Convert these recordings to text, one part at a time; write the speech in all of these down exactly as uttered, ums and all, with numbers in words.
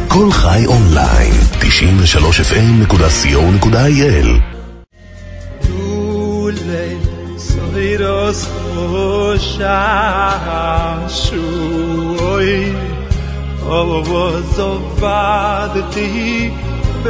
כל חי אונליין, תשעים ושלוש אף אם נקודה סי או נקודה איי אל. דולי סוירוס חושע שוי אובו זובדתי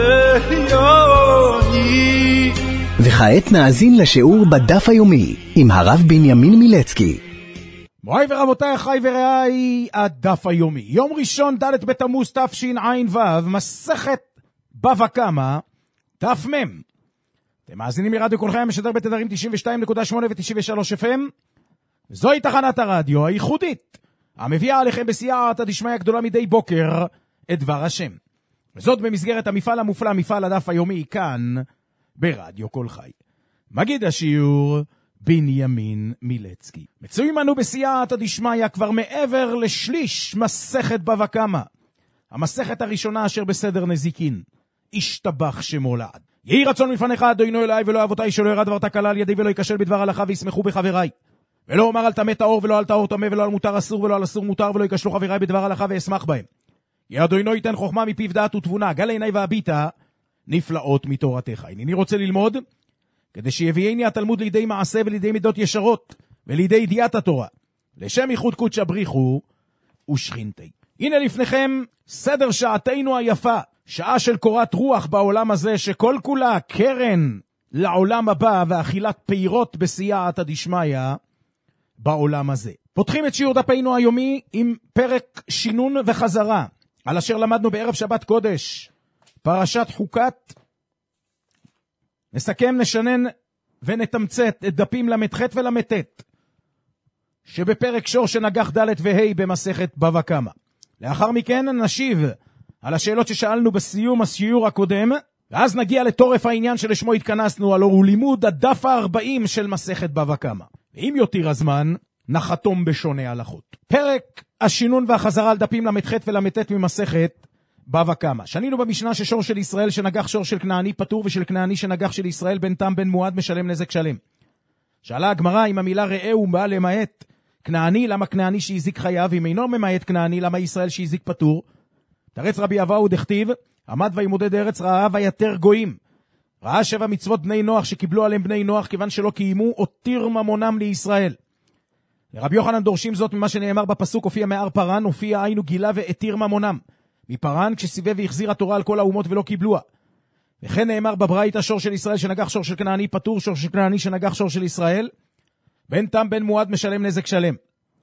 ביוני. וכעת נאזין לשיעור בדף היומי עם הרב בנימין מילצקי. מוריי ורבותיי, אחי ורעי, הדף היומי. יום ראשון, ד' בתמוז תשע"ו, מסכת בבא קמא, דף מ'. אתם מאזינים מרדיו כל חי המשדר בתדרים תשעים ושתיים נקודה שמונה ו-תשעים ושלוש אף אם. זוהי תחנת הרדיו הייחודית, המביאה עליכם בסייעתא דשמיא גדולה מדי בוקר את דבר השם. וזאת במסגרת המפעל המופלא, מפעל הדף היומי, כאן ברדיו כל חי. מגיד השיעור בנימין מילצקי. מצויים אנו בסייעתא דשמיא כבר מעבר לשליש מסכת בבא קמא, המסכת הראשונה אשר בסדר נזיקין. השתבח שמו לעד. יהי רצון מלפניך אדוני אליי ולא אבותיי, שלא ירד דבר תקלה על ידי ולא ייכשל בדבר הלכה וישמחו בחבריי. ולא אומר על טמא טהור ולא על טהור טמא, ולא על מותר אסור ולא על אסור מותר, ולא ייכשלו חבריי בדבר הלכה ואשמח בהם. יהי אדוני ייתן חוכמה מפיו דעת ותבונה, גל עיני והביטה נפלאות מתורתך. אני רוצה ללמוד כדי שיביאני התלמוד לידי מעשה ולידי מידות ישרות ולידי ידיעת התורה, לשם ייחוד קודשא בריחו ושכינתי. הנה לפניכם סדר שעתנו היפה, שעה של קורת רוח בעולם הזה, שכל כולה קרן לעולם הבא ואכילת פירות בסייעתא דשמיא בעולם הזה. פותחים את שיעור דפנו היומי עם פרק שינון וחזרה, על אשר למדנו בערב שבת קודש, פרשת חוקת. נסכם, נשנן ונתמצת את דפים למ"ח ולמ"ט שבפרק שור שנגח ד' וה' במסכת בבא קמא. לאחר מכן נשיב על השאלות ששאלנו בסיום השיעור הקודם, ואז נגיע לתורף העניין שלשמו התכנסנו, הלא הוא לימוד הדף ה-ארבעים של מסכת בבא קמא. ואם יותיר הזמן, נחתום בשונה הלכות. פרק השינון והחזרה על דפים למ"ח ולמ"ט ממסכת בבא קמא. שנינו במשנה ששור של ישראל שנגח שור של כנעני פטור, ושל כנעני שנגח של ישראל בן תם בן מועד משלם נזק שלם. שאלה הגמרא, אם המילה ראה הוא בא למעט כנעני, למה כנעני שהזיק חייב? אם אינו ממעט כנעני, למה ישראל שהזיק פטור? תרץ רבי אבאו דכתיב, עמד וימודד ארץ רעה ויתר גויים. ראה שבע מצוות בני נוח שקיבלו עליהם בני נוח, כיוון שלא קיימו, הותיר ממונם לישראל. לרבי יוחנן דורשים זאת ממה שנאמר בפסוק, הופיע מאר פרן, הופיע היינו גילה והתיר ממונם. מפרן כשסיבב והחזיר התורה על כל האומות ולא קיבלוה. וכן נאמר בברייתא, שור של ישראל שנגח שור של כנעני פטור, שור של כנעני שנגח שור של ישראל בן תם בן מועד משלם נזק שלם.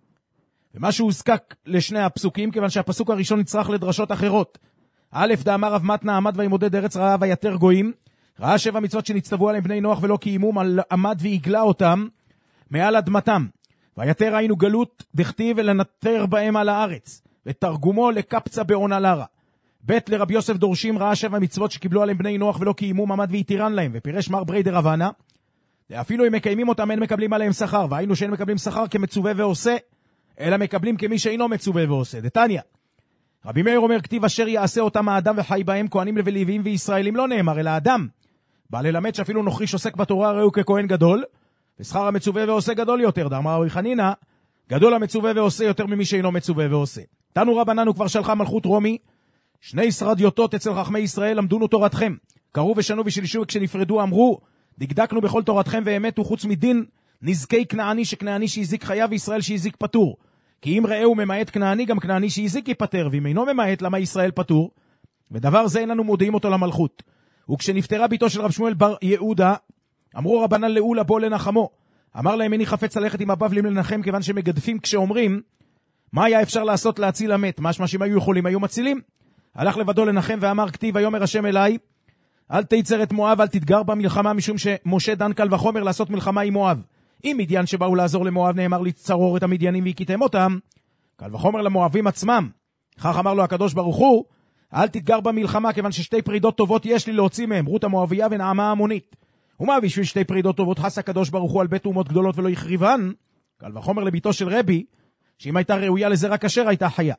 ומה שהוזקק לשני הפסוקים, כיוון שהפסוק הראשון נצרך לדרשות אחרות. א', דאמר רב מתנה, עמד וימודד ארץ רעה ויתר גויים, ראה שבע מצוות שנצטוו עליהם בני נוח ולא קיימום, עמד והגלה אותם מעל אדמתם. ויתר היינו גלות, דכתיב ולנטר בהם על הארץ, ותרגומו לקפצה בעונה לרה. ב', לרבי יוסף דורשים, ראה שבע מצוות שקיבלו עליהם בני נוח ולא קיימום, עמד ויתירן להם, ופירש מר ברי דרבנה, ואפילו אם מקיימים אותם אין מקבלים עליהם שכר, והיינו שאין מקבלים שכר כמצווה ועושה, אלא מקבלים כמי שאינו מצווה ועושה. דתניא, רבי מאיר אומר, כתיב אשר יעשה אותם האדם וחי בהם, כהנים ולוויים וישראלים, לא נאמר אלא אדם. בא ללמד שאפילו נוכריש עוסק בתורה ראו ככהן גדול, ושכר המצווה ועושה גדול יותר. דאמר רבי חנינא, גדול המצווה ועושה יותר ממי שאינו מצווה ועושה. תנו רבננו, כבר שלחה מלכות רומי שני שרדיותות אצל חכמי ישראל, למדונו תורתכם, קראו ושנו ושילשו, וכשנפרדו אמרו, דקדקנו בכל תורתכם ואמתו, חוץ מדין נזקי כנעני, שכנעני שהזיק חייב וישראל שהזיק פטור. כי אם ראהו ממעט כנעני, גם כנעני שהזיק ייפטר, ואם אינו ממעט, למה ישראל פטור? ודבר זה איננו מודיעים אותו למלכות. וכשנפטרה ביתו של רב שמואל בר יהודה, אמרו רבנן לאולה בוא לנחמו. אמר להם, איני חפץ ללכת עם הבבלים לנחם, כיוון שמגדפים כשאומרים, מה היה אפשר לעשות להציל המת? משמע שאם היו יכולים, היו מצילים. הלך לבדו לנחם ואמר, כתיב ויאמר השם אליי, אל תיצר את מואב, אל תתגר במלחמה, משום שמשה דן קל וחומר לעשות מלחמה עם מואב. אם מדיין שבאו לעזור למואב נאמר לצרור את המדיינים והקיתם אותם, קל וחומר למואבים עצמם. כך אמר לו הקדוש ברוך הוא, אל תתגר במלחמה, כיוון ששתי פרידות טובות יש לי להוציא מהם, רות המואביה ונעמה המונית. ומה בשביל שתי פרידות טובות חס הקדוש ברוך הוא על בית אומות גדולות ולא יחריבן? קל וחומר לביתו של רבי, שאם הייתה ראויה לזה רק אשר הייתה חיה.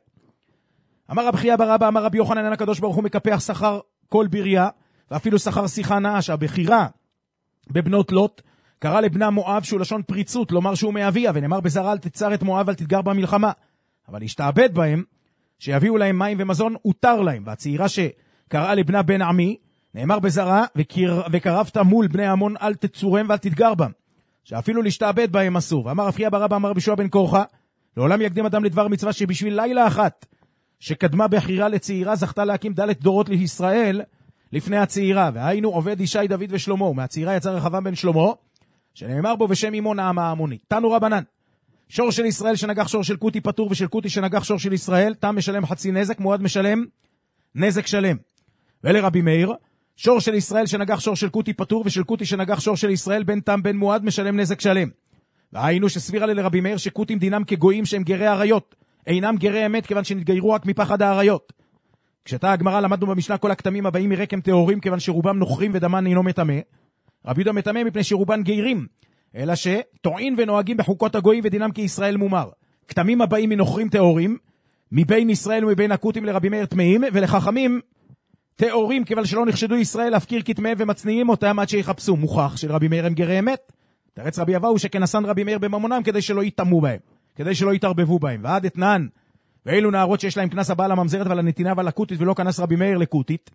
אמר רב חייא בר אבא, אמר רבי יוחנן, אין הקדוש ברוך הוא מקפח שכר כל בריה, ואפילו שכר שיחה נאש. הבחירה בבנות לוט קרא לבנה מואב, שהוא לשון פריצות, לומר שהוא מאביה, ונאמר בזרע אל תצר את מואב, אל תתגר במלחמה. אבל להשתעבד בהם, שיביאו להם מים ומזון, הותר להם. והצעירה שקראה לבנה בן עמי, נאמר בזרה, וקר... וקרבת מול בני המון אל תצורם ואל תתגר בם, שאפילו להשתעבד בהם אסור. ואמר אפיה ברבא אמר בישוע בן קורחה, לעולם יקדים אדם לדבר מצווה שבשביל לילה אחת שקדמה בחירה לצעירה זכתה להקים דלת דורות לישראל לפני הצעירה. והיינו עובד ישי דוד ושלמה, מהצעירה יצא רחבעם בן שלמה, שנאמר בו בשם אמו נעמה העמונית. תנו רבנן, שור של ישראל שנגח שור של קוטי פטור, ושל קוטי שנגח שור של ישראל, תם משלם חצי נזק, מועד משלם נזק שלם. ולרבי מאיר, שור של ישראל שנגח שור של קוטי פטור, ושל קוטי שנגח שור של ישראל, בין תם בין מועד משלם נזק שלם. והיינו שסבירה לרבי מאיר שקוטים דינם כגויים שהם גרי עריות, אינם גרי אמת כיוון שנתגיירו רק מפחד העריות. כשתה הגמרא למדנו במשנה כל הכתמים הבאים מרקם טהורים כיוון שרובם נוחרים ודמן אינו מטמא. רבי יהודה מטמא מפני שרובם גיירים, אלא שטועין ונוהגים בחוקות הגויים ודינם כישראל מומר. כתמים הבאים מנוחרים טהורים, מבין ישראל ומבין הקוטים לרבי מאיר טמאים, ולחכמים טהורים כיוון שלא נחשדו ישראל להפקיר כתמיהם ומצניעים אותם עד שיחפשו. מוכח שרבי מאיר הם גרי אמת. תרץ רבי אבאו שכנסן רבי מאיר בממונם כדי שלא יתאמו בהם, כדי שלא יתערבבו בהם. ועד אתנן, ואילו נערות שיש להם כנס הבעל הממזרת ועל הנתינה ועל הקוטית ולא כנס רבי מאיר לקוטית.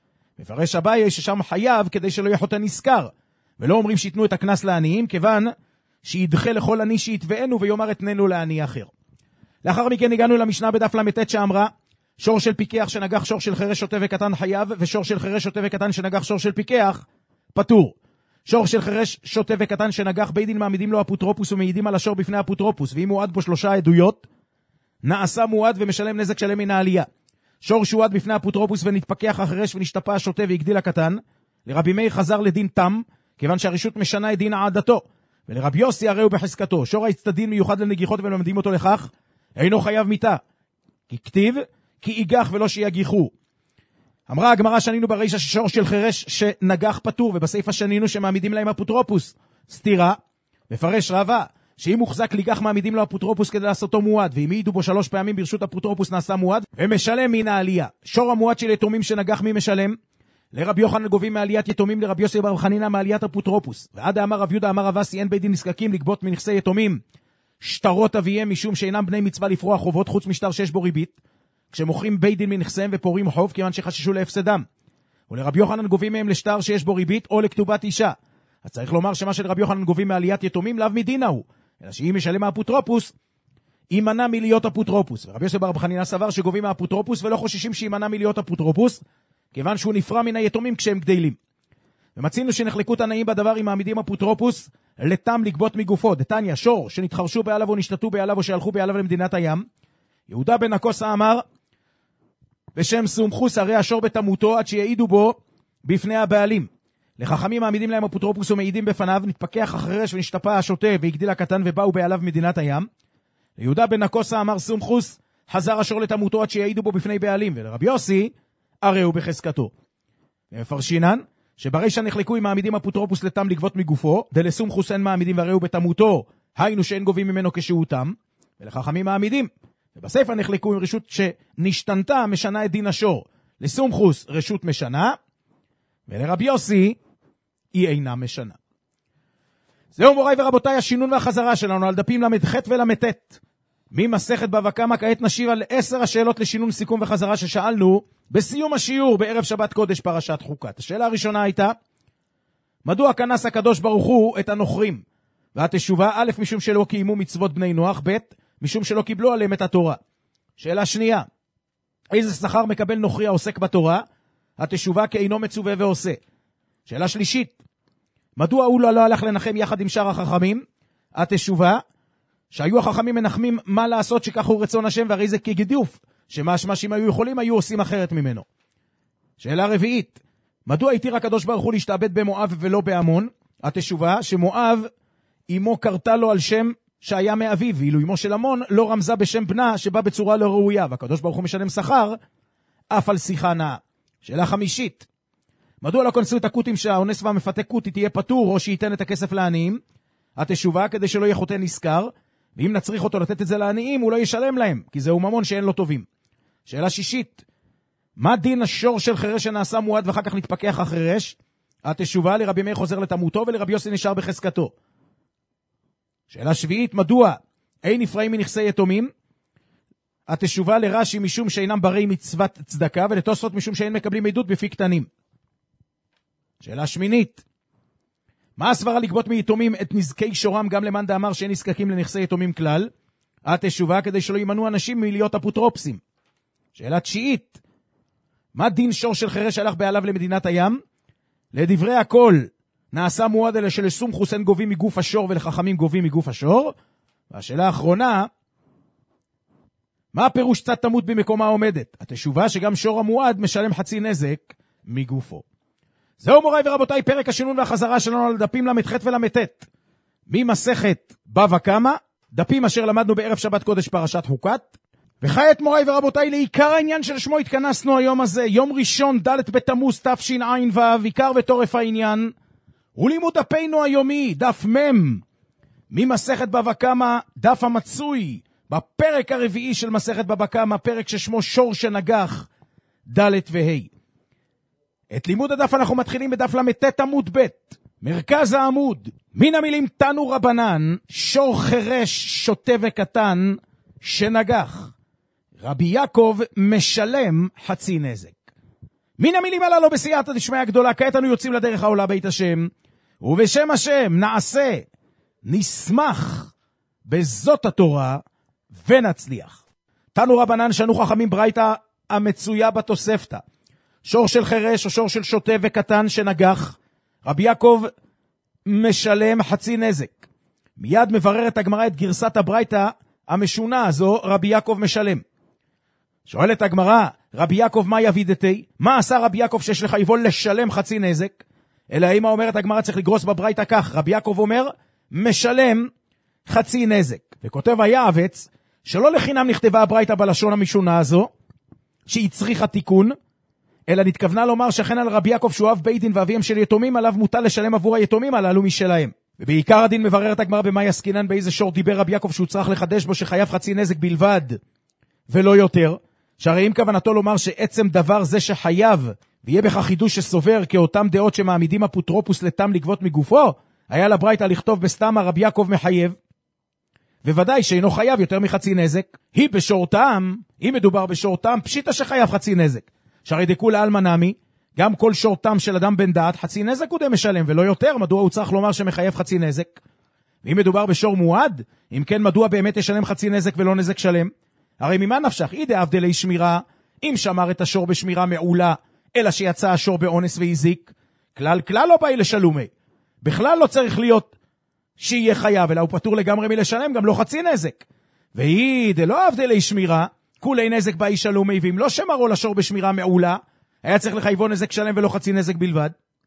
מפרש אביי ששם חייב כדי שלא יחותה נזכר, ולא אומרים שיתנו את הכנס לעניים, כיוון שידחה לכל עני שיתבאנו ויאמר אתננו לעני אחר. לאחר מכן הגענו למשנה בדף למתת שאמרה, שור של פיקח שנגח שור של חרש שוטה וקטן חייב, ושור של חרש שוטה וקטן שנגח שור של פיקח פטור. שור של חרש שוטה וקטן שנגח בית דין מעמידים לו אפוטרופוס ומעידים על השור בפני אפוטרופוס, ואם מועד בו שלושה עדויות, נעשה מועד ומשלם נזק שלם מן העלייה. שור שהועד בפני אפוטרופוס ונתפקח החרש ונשתפע השוטה והגדיל הקטן, לרבי מאיר חזר לדין תם, כיוון שהרשות משנה את דין העדתו, ולרבי יוסי הרי הוא בחזקתו. שור הצטדין מיוחד לנגיחות ולמדים אותו לכך, אינו חייב מיתה, כי כתיב, כי איגח ולא שיגיחו. אמרה הגמרא שנינו ברישה ששור של חרש שנגח פטור, ובסעיפה שנינו שמעמידים להם אפוטרופוס. סתירה, מפרש רבה, שאם מוחזק ליגח מעמידים לו אפוטרופוס כדי לעשותו מועד, ואם העידו בו שלוש פעמים ברשות אפוטרופוס נעשה מועד, ומשלם מן העלייה. שור המועד של יתומים שנגח מי משלם? לרבי יוחנן גובים מעליית יתומים, לרבי יוסי בר חנינא מעליית אפוטרופוס. ועד אמר רב יהודה אמר רבסי אין בית דין נזקקים לגבות מנכסי יתומים שטרות אביהם משום שאינם בני מצווה לפרוע חובות חוץ משטר שיש בו ריבית, כשמוכרים בית דין מנכסיהם ופורעים חוב כיוון שחששו להפסדם. ולרבי יוחנן גובים מהם לשטר שיש בו ריבית או לכתובת אישה. אז צריך לומר שמה של רבי יוחנן גובים מעליית יתומים לאו מדינה הוא, אלא שאם ישלם מהאפוטרופוס יימנע מלהיות אפוטרופוס. ורבי יוסי בר חנינא סבר שגובים מהאפוטרופוס ולא חוששים שימנע מלהיות אפוטרופוס, כיוון שהוא נפרע מן היתומים כשהם גדלים. ומצינו שנחלקו תנאים בדבר אם מעמידים אפוטרופוס לתם לגבות מגופו. דתניא, שור שנתחרשו בעליו או נשתתו בעליו או שהלכו בעליו למדינת הים. יהודה בן הקוסה אמר בשם סומכוס הרי השור בתמותו עד שיעידו בו בפני הבעלים. לחכמים מעמידים להם אפוטרופוס ומעידים בפניו, נתפקח החרש ונשתפע השוטה והגדיל הקטן ובאו בעליו מדינת הים. ליהודה בן הקוסה אמר סומכוס חזר השור לתמותו עד שיעידו בו בפני בעלים, ולרבי יוסי הרי הוא בחזקתו. ומפרשינן שברישה נחלקו אם מעמידים אפוטרופוס לתם לגבות מגופו, דלסומכוס אין מעמידים והרי הוא בתמותו, היינו שאין גובים ממנו כשהוא תם, ולחכמים מעמידים. ובספר נחלקו עם רשות שנשתנתה משנה את דין השור. לסומכוס רשות משנה, ולרבי יוסי היא אינה משנה. זהו מוריי ורבותיי השינון והחזרה שלנו על דפים למ"ח ולמ"ט. ממסכת בבא קמא כעת נשיב על עשר השאלות לשינון סיכום וחזרה ששאלנו בסיום השיעור בערב שבת קודש פרשת חוקת. השאלה הראשונה הייתה, מדוע כנס הקדוש ברוך הוא את הנוכרים? והתשובה, א', משום שלא קיימו מצוות בני נוח, ב', משום שלא קיבלו עליהם את התורה. שאלה שנייה, איזה שכר מקבל נוכרי העוסק בתורה? התשובה, כי אינו מצווה ועושה. שאלה שלישית, מדוע הוא לא הלך לנחם יחד עם שאר החכמים? התשובה, שהיו החכמים מנחמים מה לעשות שכך הוא רצון השם, והרי זה כגידוף, שמשמע שאם היו יכולים היו עושים אחרת ממנו. שאלה רביעית, מדוע התיר הקדוש ברוך הוא להשתעבד במואב ולא בעמון? התשובה, שמואב אמו קרתה לו על שם שהיה מאביו, ואילו אמו של עמון לא רמזה בשם בנה שבא בצורה לא ראויה, והקדוש ברוך הוא משלם שכר אף על שיחה נאה. שאלה חמישית, מדוע לא כנסו את הקוטים שהאונס והמפתה קוטי תהיה פטור או שייתן את הכסף לעניים? התשובה, כדי שלא יהיה חוטא נזכר, ואם נצריך אותו לתת את זה לעניים הוא לא ישלם להם, כי זהו ממון שאין לו טובים. שאלה שישית, מה דין השור של חרש שנעשה מועד ואחר כך נתפקח החרש? התשובה, לרבי מאיר חוזר לתמותו ולרבי יוסי נשאר בחזקתו. שאלה שביעית, מדוע אין נפרעים מנכסי יתומים? התשובה לרש"י משום שאינם ברי מצוות צדקה, ולתוספות משום שאין מקבלים עדות בפי קטנים. שאלה שמינית, מה הסברה לגבות מיתומים את נזקי שורם גם למאן דאמר שאין נזקקים לנכסי יתומים כלל? התשובה כדי שלא יימנעו אנשים מלהיות אפוטרופסים. שאלה תשיעית, מה דין שור של חירש הלך בעליו למדינת הים? לדברי הכל נעשה מועד אלה של סומכוס אין גובים מגוף השור ולחכמים גובים מגוף השור. והשאלה האחרונה, מה הפירוש צד תמות במקומה עומדת? התשובה שגם שור המועד משלם חצי נזק מגופו. זהו מוריי ורבותיי פרק השינון והחזרה שלנו על דפים למ"ח ולמ"ט ממסכת בבא קמא, דפים אשר למדנו בערב שבת קודש פרשת חוקת. וכעת מוריי ורבותיי לעיקר העניין של שמו התכנסנו היום הזה, יום ראשון ד' בתמוז תשע"ו, עיקר ותורף העניין ולימוד דפנו היומי, דף מ' ממסכת בבא קמא, דף המצוי בפרק הרביעי של מסכת בבא קמא, פרק ששמו שור שנגח, ד' וה'. את לימוד הדף אנחנו מתחילים בדף למ"ט עמוד ב', מרכז העמוד. מן המילים תנו רבנן, שור חרש שוטה וקטן שנגח, רבי יעקב משלם חצי נזק. מן המילים הללו בסייעתא דשמיא הגדולה, כעת אנו יוצאים לדרך העולה בית השם, ובשם השם נעשה, נשמח בזאת התורה ונצליח. תנו רבנן שנו חכמים ברייתא המצויה בתוספתא, שור של חרש או שור של שוטה וקטן שנגח, רבי יעקב משלם חצי נזק. מיד מבררת הגמרא את גרסת הברייתא המשונה הזו, רבי יעקב משלם. שואלת הגמרא, רבי יעקב מה יבידתי? מה עשה רבי יעקב שיש לך יבול לשלם חצי נזק? אלא האמא אומרת הגמרא צריך לגרוס בברייתא כך, רבי יעקב אומר משלם חצי נזק. וכותב היעבץ שלא לחינם נכתבה הברייתא בלשון המשונה הזו שהיא צריכה תיקון, אלא נתכוונה לומר שכן על רבי יעקב שהוא אב בית דין ואביהם של יתומים, עליו מוטל לשלם עבור היתומים הללו משלהם. ובעיקר הדין מבררת הגמרא במה יסקינן, באיזה שור דיבר רבי יעקב שהוא צריך לחדש בו שחייב חצי נזק בלבד ולא יותר, שהרי אם כוונתו לומר שעצם דבר זה שחייב ויהיה בכך חידוש שסובר כאותם דעות שמעמידים אפוטרופוס לתם לגבות מגופו, היה לברייתא לכתוב בסתמה רבי יעקב מחייב, וודאי שאינו חייב יותר מחצי נזק. היא בשורתם, אם מדובר בשורתם, פשיטה שחייב חצי נזק, שהרי דכולי עלמא נמי, גם כל שורתם של אדם בן דעת חצי נזק הוא די משלם ולא יותר, מדוע הוא צריך לומר שמחייב חצי נזק? ואם מדובר בשור מועד, אם כן מדוע באמת ישלם חצי נזק ולא נזק שלם? הרי ממה נפשך? אידי עבדלי שמירה, אם שמר את השור בשמירה מעולה, אלא שיצא השור באונס והזיק, כלל כלל לא באי לשלומי, בכלל לא צריך להיות שיהיה חייב, אלא הוא פטור לגמרי מלשלם, גם לא חצי נזק. ואידי לא עבדלי שמירה, כולי נזק באי שלומי, ואם לא שמרו לשור בשמירה מעולה, היה צריך לחייבו נזק שלם ולא חצי נזק בלבד.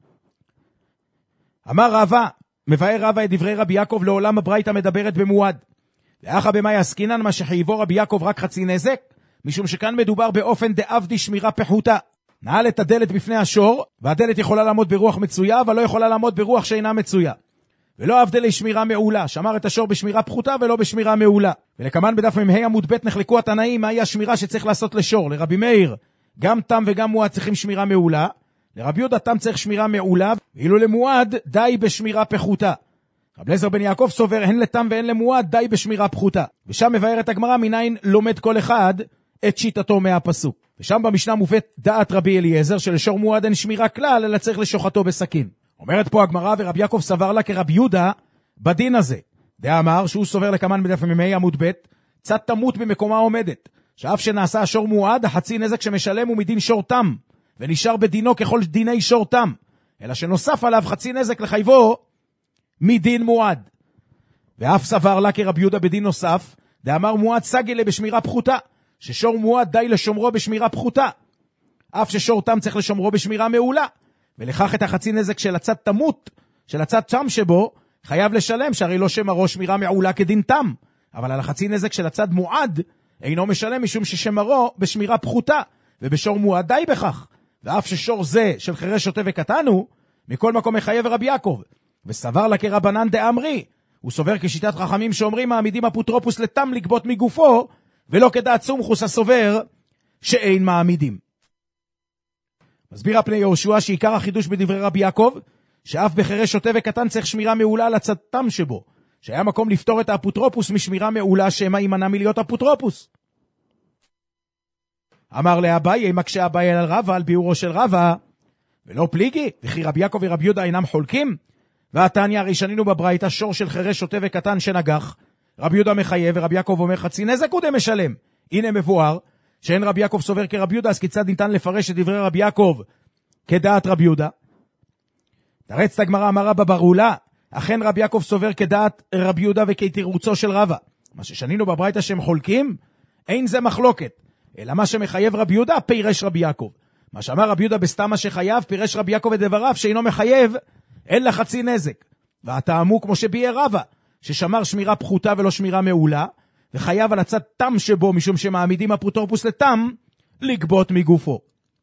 אמר רבא, מבאר רבא את דברי רבי יעקב, לעולם הברייתא מדברת במועד. ואחא במה יסקינן, מה שחייבו רבי יעקב רק חצי נזק, משום שכאן מדובר באופן דעבדי שמירה פחותה. נעל את הדלת בפני השור, והדלת יכולה לעמוד ברוח מצויה, אבל לא יכולה לעמוד ברוח שאינה מצויה. ולא עבדלי שמירה מעולה, שמר את השור בשמירה פחותה ולא בשמירה מעולה. ולכמן בדף מ"ה עמוד ב' נחלקו התנאים מהי השמירה שצריך לעשות לשור. לרבי מאיר, גם תם וגם מועד צריכים שמירה מעולה. לרבי יהודה תם צריך שמירה מעולה, ואילו למועד די בשמירה פחותה. רבי אליעזר בן יעקב סובר הן לתם והן למועד די בשמירה פחותה. ושם מבארת הגמרא מניין לומד כל אחד את שיטתו מהפסוק. ושם במשנה מובאת דעת רבי אליעזר שלשור מועד אין שמירה כלל, אלא צריך לשוחטו בסכין. אומרת פה הגמרא, ורבי יעקב סבר לה כרבי יהודה בדין הזה. דאמר שהוא סובר לכמן בדף מ"ה עמוד ב', צד תמות במקומה עומדת, שאף שנעשה השור מועד, החצי נזק שמשלם הוא מדין שור תם, ונשאר בדינו ככל דיני שור תם, אלא שנוסף עליו חצי נזק לחייבו מדין מועד. ואף סבר לה כרבי יהודה בדין נוסף, דאמר מועד סגלה בשמירה פחותה, ששור מועד די לשומרו בשמירה פחותה, אף ששור תם צריך לשומרו בשמירה מעולה, ולכך את החצי נזק של הצד תמות, של הצד תם שבו, חייב לשלם, שהרי לא שמרו שמירה מעולה כדין תם, אבל על החצי נזק של הצד מועד, אינו משלם משום ששמרו בשמירה פחותה, ובשור מועד די בכך, ואף ששור זה של חירש שוטה וקטן הוא, מכל מקום מחייב רבי יעקב, וסבר לה כרבנן דאמרי, הוא סובר כשיטת חכמים שאומרים מעמידים אפוטרופוס לתם לגבות מגופו, ולא כדעת סומכוס הסובר שאין מעמידים. מסביר הפני יהושע שעיקר החידוש בדברי רבי יעקב, שאף בחירש שוטה וקטן צריך שמירה מעולה לצד תם שבו, שהיה מקום לפתור את האפוטרופוס משמירה מעולה שמא יימנע מלהיות אפוטרופוס. אמר לאביי, מקשה אביי על רבא, על ביאורו של רבא, ולא פליגי, וכי רבי יעקב ורבי יהודה אינם חולקים? והתניא, הרי שנינו בברייתא, שור של חירש שוטה וקטן שנגח, רבי יהודה מחייב, ורבי יעקב אומר חצי נזק הוא דה משלם. הנה מבואר, שאין רבי יעקב סובר כרבי יהודה, אז כיצד ניתן לפרש את דברי רבי יעקב כדעת רבי יהודה? תרץ הגמרא, אמר רבא ברולה, אכן רבי יעקב סובר כדעת רבי יהודה וכתירוצו של רבא. מה ששנינו בברייתא שהם חולקים, אין זה מחלוקת, אלא מה שמחייב רבי יהודה, פירש רבי יעקב. מה שאמר רבי יהודה בסתם מה שחייב, פירש רבי יעקב את דבריו, שאינו מחייב, אין לה חצי נזק. והטעמו כמו שביאר רבא, ששמר שמירה פחותה ולא שמירה מעולה, וחייב על הצד תם שבו, משום שמעמידים אפוטרופוס לתם, לגבות מגופו.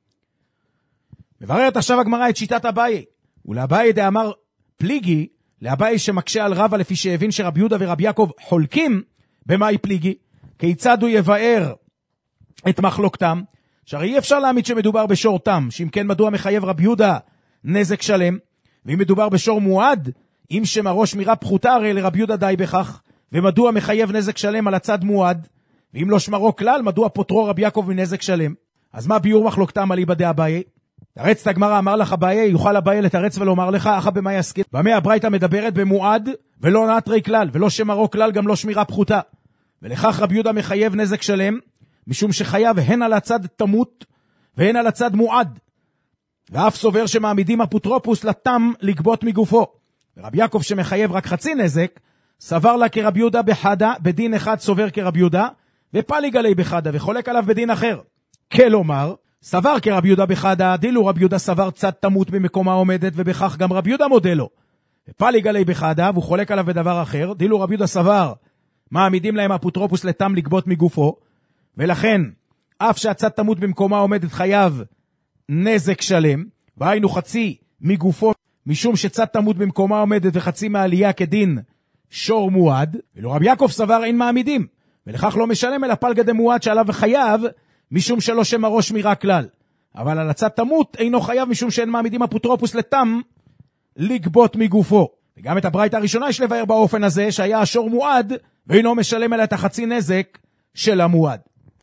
מבררת עכשיו הגמרא את שיטת אביי, ולאביי דאמר פליגי, לאביי שמקשה על רבא לפי שהבין שרבי יהודה ורבי יעקב חולקים, במאי פליגי, כיצד הוא יבאר את מחלוקתם, שהרי אי אפשר להעמיד שמדובר בשור תם, שאם כן מדוע מחייב רבי יהודה נזק שלם, ואם מדובר בשור מועד, אם שמרו שמירה פחותה הרי לרבי יהודה די בכך, ומדוע מחייב נזק שלם על הצד מועד, ואם לא שמרו כלל, מדוע פוטרו רבי יעקב מנזק שלם? אז מה ביור מחלוקתם על איבא דאביי? תרץ את הגמרא, אמר לך אביי, יוכל אביי לתרץ ולומר לך, אחא במה יסכים? במה הברייתא מדברת במועד, ולא נטרי כלל, ולא שמרו כלל, גם לא שמירה פחותה. ולכך רבי יהודה מחייב נזק שלם, משום שחייב הן על הצד תמות, והן על הצד מועד. ואף סובר שמעמידים אפוטרופוס לתם לגבות מגופו. ורבי יעקב שמחייב רק חצי נזק, סבר לה כרבי יהודה בחדה, בדין אחד סובר כרבי יהודה, ופליג עלי בחדה, וחולק עליו בדין אחר. כלומר, סבר כרבי יהודה בחדה, דילו רבי יהודה סבר צד תמות במקומה עומדת, ובכך גם רבי יהודה מודה לו. ופליג עלי בחדה, והוא חולק עליו בדבר אחר, דילו רבי יהודה סבר, מעמידים להם אפוטרופוס לתם לגבות מגופו, ולכן, אף שהצד תמות במקומה עומדת חייב נזק שלם, והיינו חצי מגופו, משום שצד תמות במקומה עומדת וחצי מעלייה כדין שור מועד, ולא רבי יעקב סבר אין מעמידים, ולכך לא משלם אלא פלגא דמועד שעליו חייב, משום שלא שמרו שמירה כלל. אבל על הצד תמות אינו חייב משום שאין מעמידים אפוטרופוס לתם לגבות מגופו. וגם את הברייתא הראשונה יש לבאר באופן הזה שהיה השור מועד, ואינו משלם אלא את החצי נזק של המועד.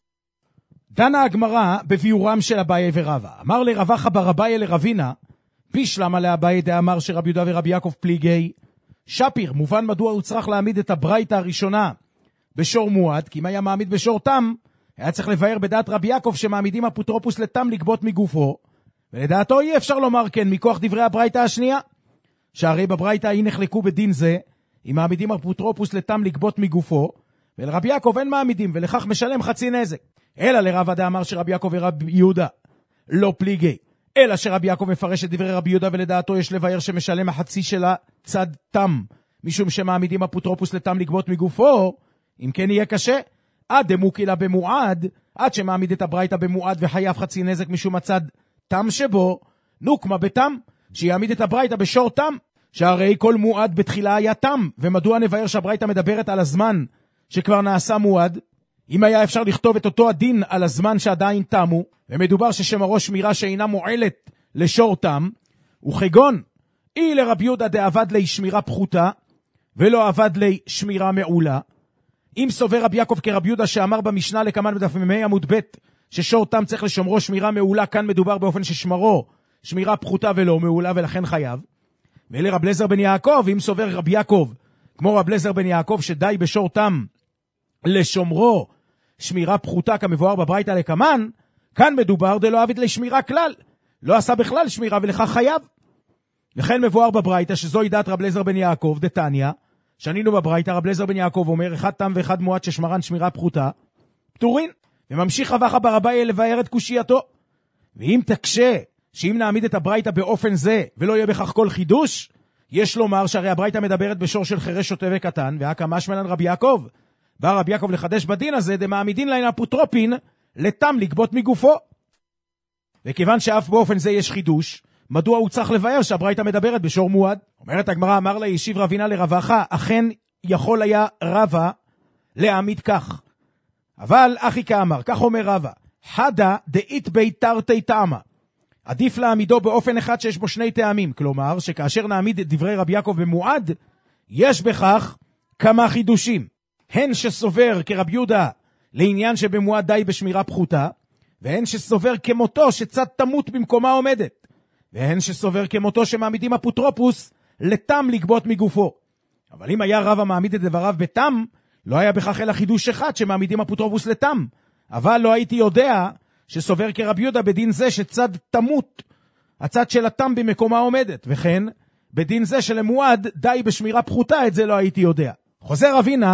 דנה הגמרא בביאורם של אביי ורבא. אמר לרבא בר אביי לרבינה, בישלמה לאביי דאמר שרבי יהודה ורבי יעקב פליגי, שפיר, מובן מדוע הוא צריך להעמיד את הברייתא הראשונה בשור מועד, כי אם היה מעמיד בשור תם, היה צריך לבאר בדעת רבי יעקב שמעמידים אפוטרופוס לתם לגבות מגופו, ולדעתו אי אפשר לומר כן מכוח דברי הברייתא השנייה, שהרי בברייתא היא נחלקו בדין זה, אם מעמידים אפוטרופוס לתם לגבות מגופו, ולרבי יעקב אין מעמידים, ולכך משלם חצי נזק. אלא לרבא דאמר שרבי יעקב ורבי יהודה לא פליגי, אלא שרבי יעקב מפרש את דברי רבי יהודה, ולדעתו יש לבאר שמשלם החצי של הצד תם, משום שמעמידים אפוטרופוס לתם לגבות מגופו, אם כן יהיה קשה, עד דמוקילה במועד, עד שמעמיד את הברייתא במועד וחייב חצי נזק משום הצד תם שבו, נוקמה בתם, שיעמיד את הברייתא בשור תם, שהרי כל מועד בתחילה היה תם, ומדוע נבאר שהברייתא מדברת על הזמן שכבר נעשה מועד, אם היה אפשר לכתוב את אותו הדין על הזמן שעדיין תמו, ומדובר ששמרו שמירה שאינה מועלת לשור תם, וכגון, אי לרבי יהודה דאבד לי שמירה פחותה, ולא אבד לי שמירה מעולה, אם סובר רבי יעקב כרבי יהודה שאמר במשנה לקמן בדף מ"ה עמוד ב' ששור תם צריך לשומרו שמירה מעולה, כאן מדובר באופן ששמרו שמירה פחותה ולא מעולה ולכן חייב. ולרב אליעזר בן יעקב, אם סובר רבי יעקב כמו רב אליעזר בן יעקב שדי בשור תם לשומרו שמירה פחותה כמבואר בברייתא לקמן, כאן מדובר דלא עביד לשמירה כלל, לא עשה בכלל שמירה ולכך חייב. לכן מבואר בברייתא שזוהי דעת רב אליעזר בן יעקב דתניא, שנינו בברייתא רב אליעזר בן יעקב אומר אחד תם ואחד מועד ששמרן שמירה פחותה פטורין, וממשיך רבא בר אביי לבאר את קושייתו. ואם תקשה שאם נעמיד את הברייתא באופן זה ולא יהיה בכך כל חידוש, יש לומר שהרי הברייתא מדברת בשור של חירש שוטה וקטן, והקמש מלן רבי יעקב בא רבי יעקב לחדש בדין הזה דמעמידין להן אפוטרופין לתם לגבות מגופו. וכיוון שאף באופן זה יש חידוש, מדוע הוא צריך לבאר שהברייתא מדברת בשור מועד? אומרת הגמרא, אמר לה ישיב רבינה לרבחה, אכן יכול היה רבא להעמיד כך, אבל אחי כאמר, כך אומר רבא, חדה דאית בי תרתי טעמה, עדיף להעמידו באופן אחד שיש בו שני טעמים, כלומר שכאשר נעמיד את דברי רבי יעקב במועד, יש בכך כמה חידושים, הן שסובר כרבי יהודה לעניין שבמועד די בשמירה פחותה, והן שסובר כמותו שצד תמות במקומה עומדת, והן שסובר כמותו שמעמידים אפוטרופוס לתם לגבות מגופו. אבל אם היה רב המעמיד את דבריו בתם, לא היה בכך אלא חידוש אחד שמעמידים אפוטרופוס לתם. אבל לא הייתי יודע שסובר כרבי יהודה בדין זה שצד תמות, הצד של התם במקומה עומדת, וכן בדין זה שלמועד די בשמירה פחותה, את זה לא הייתי יודע. חוזר אבינה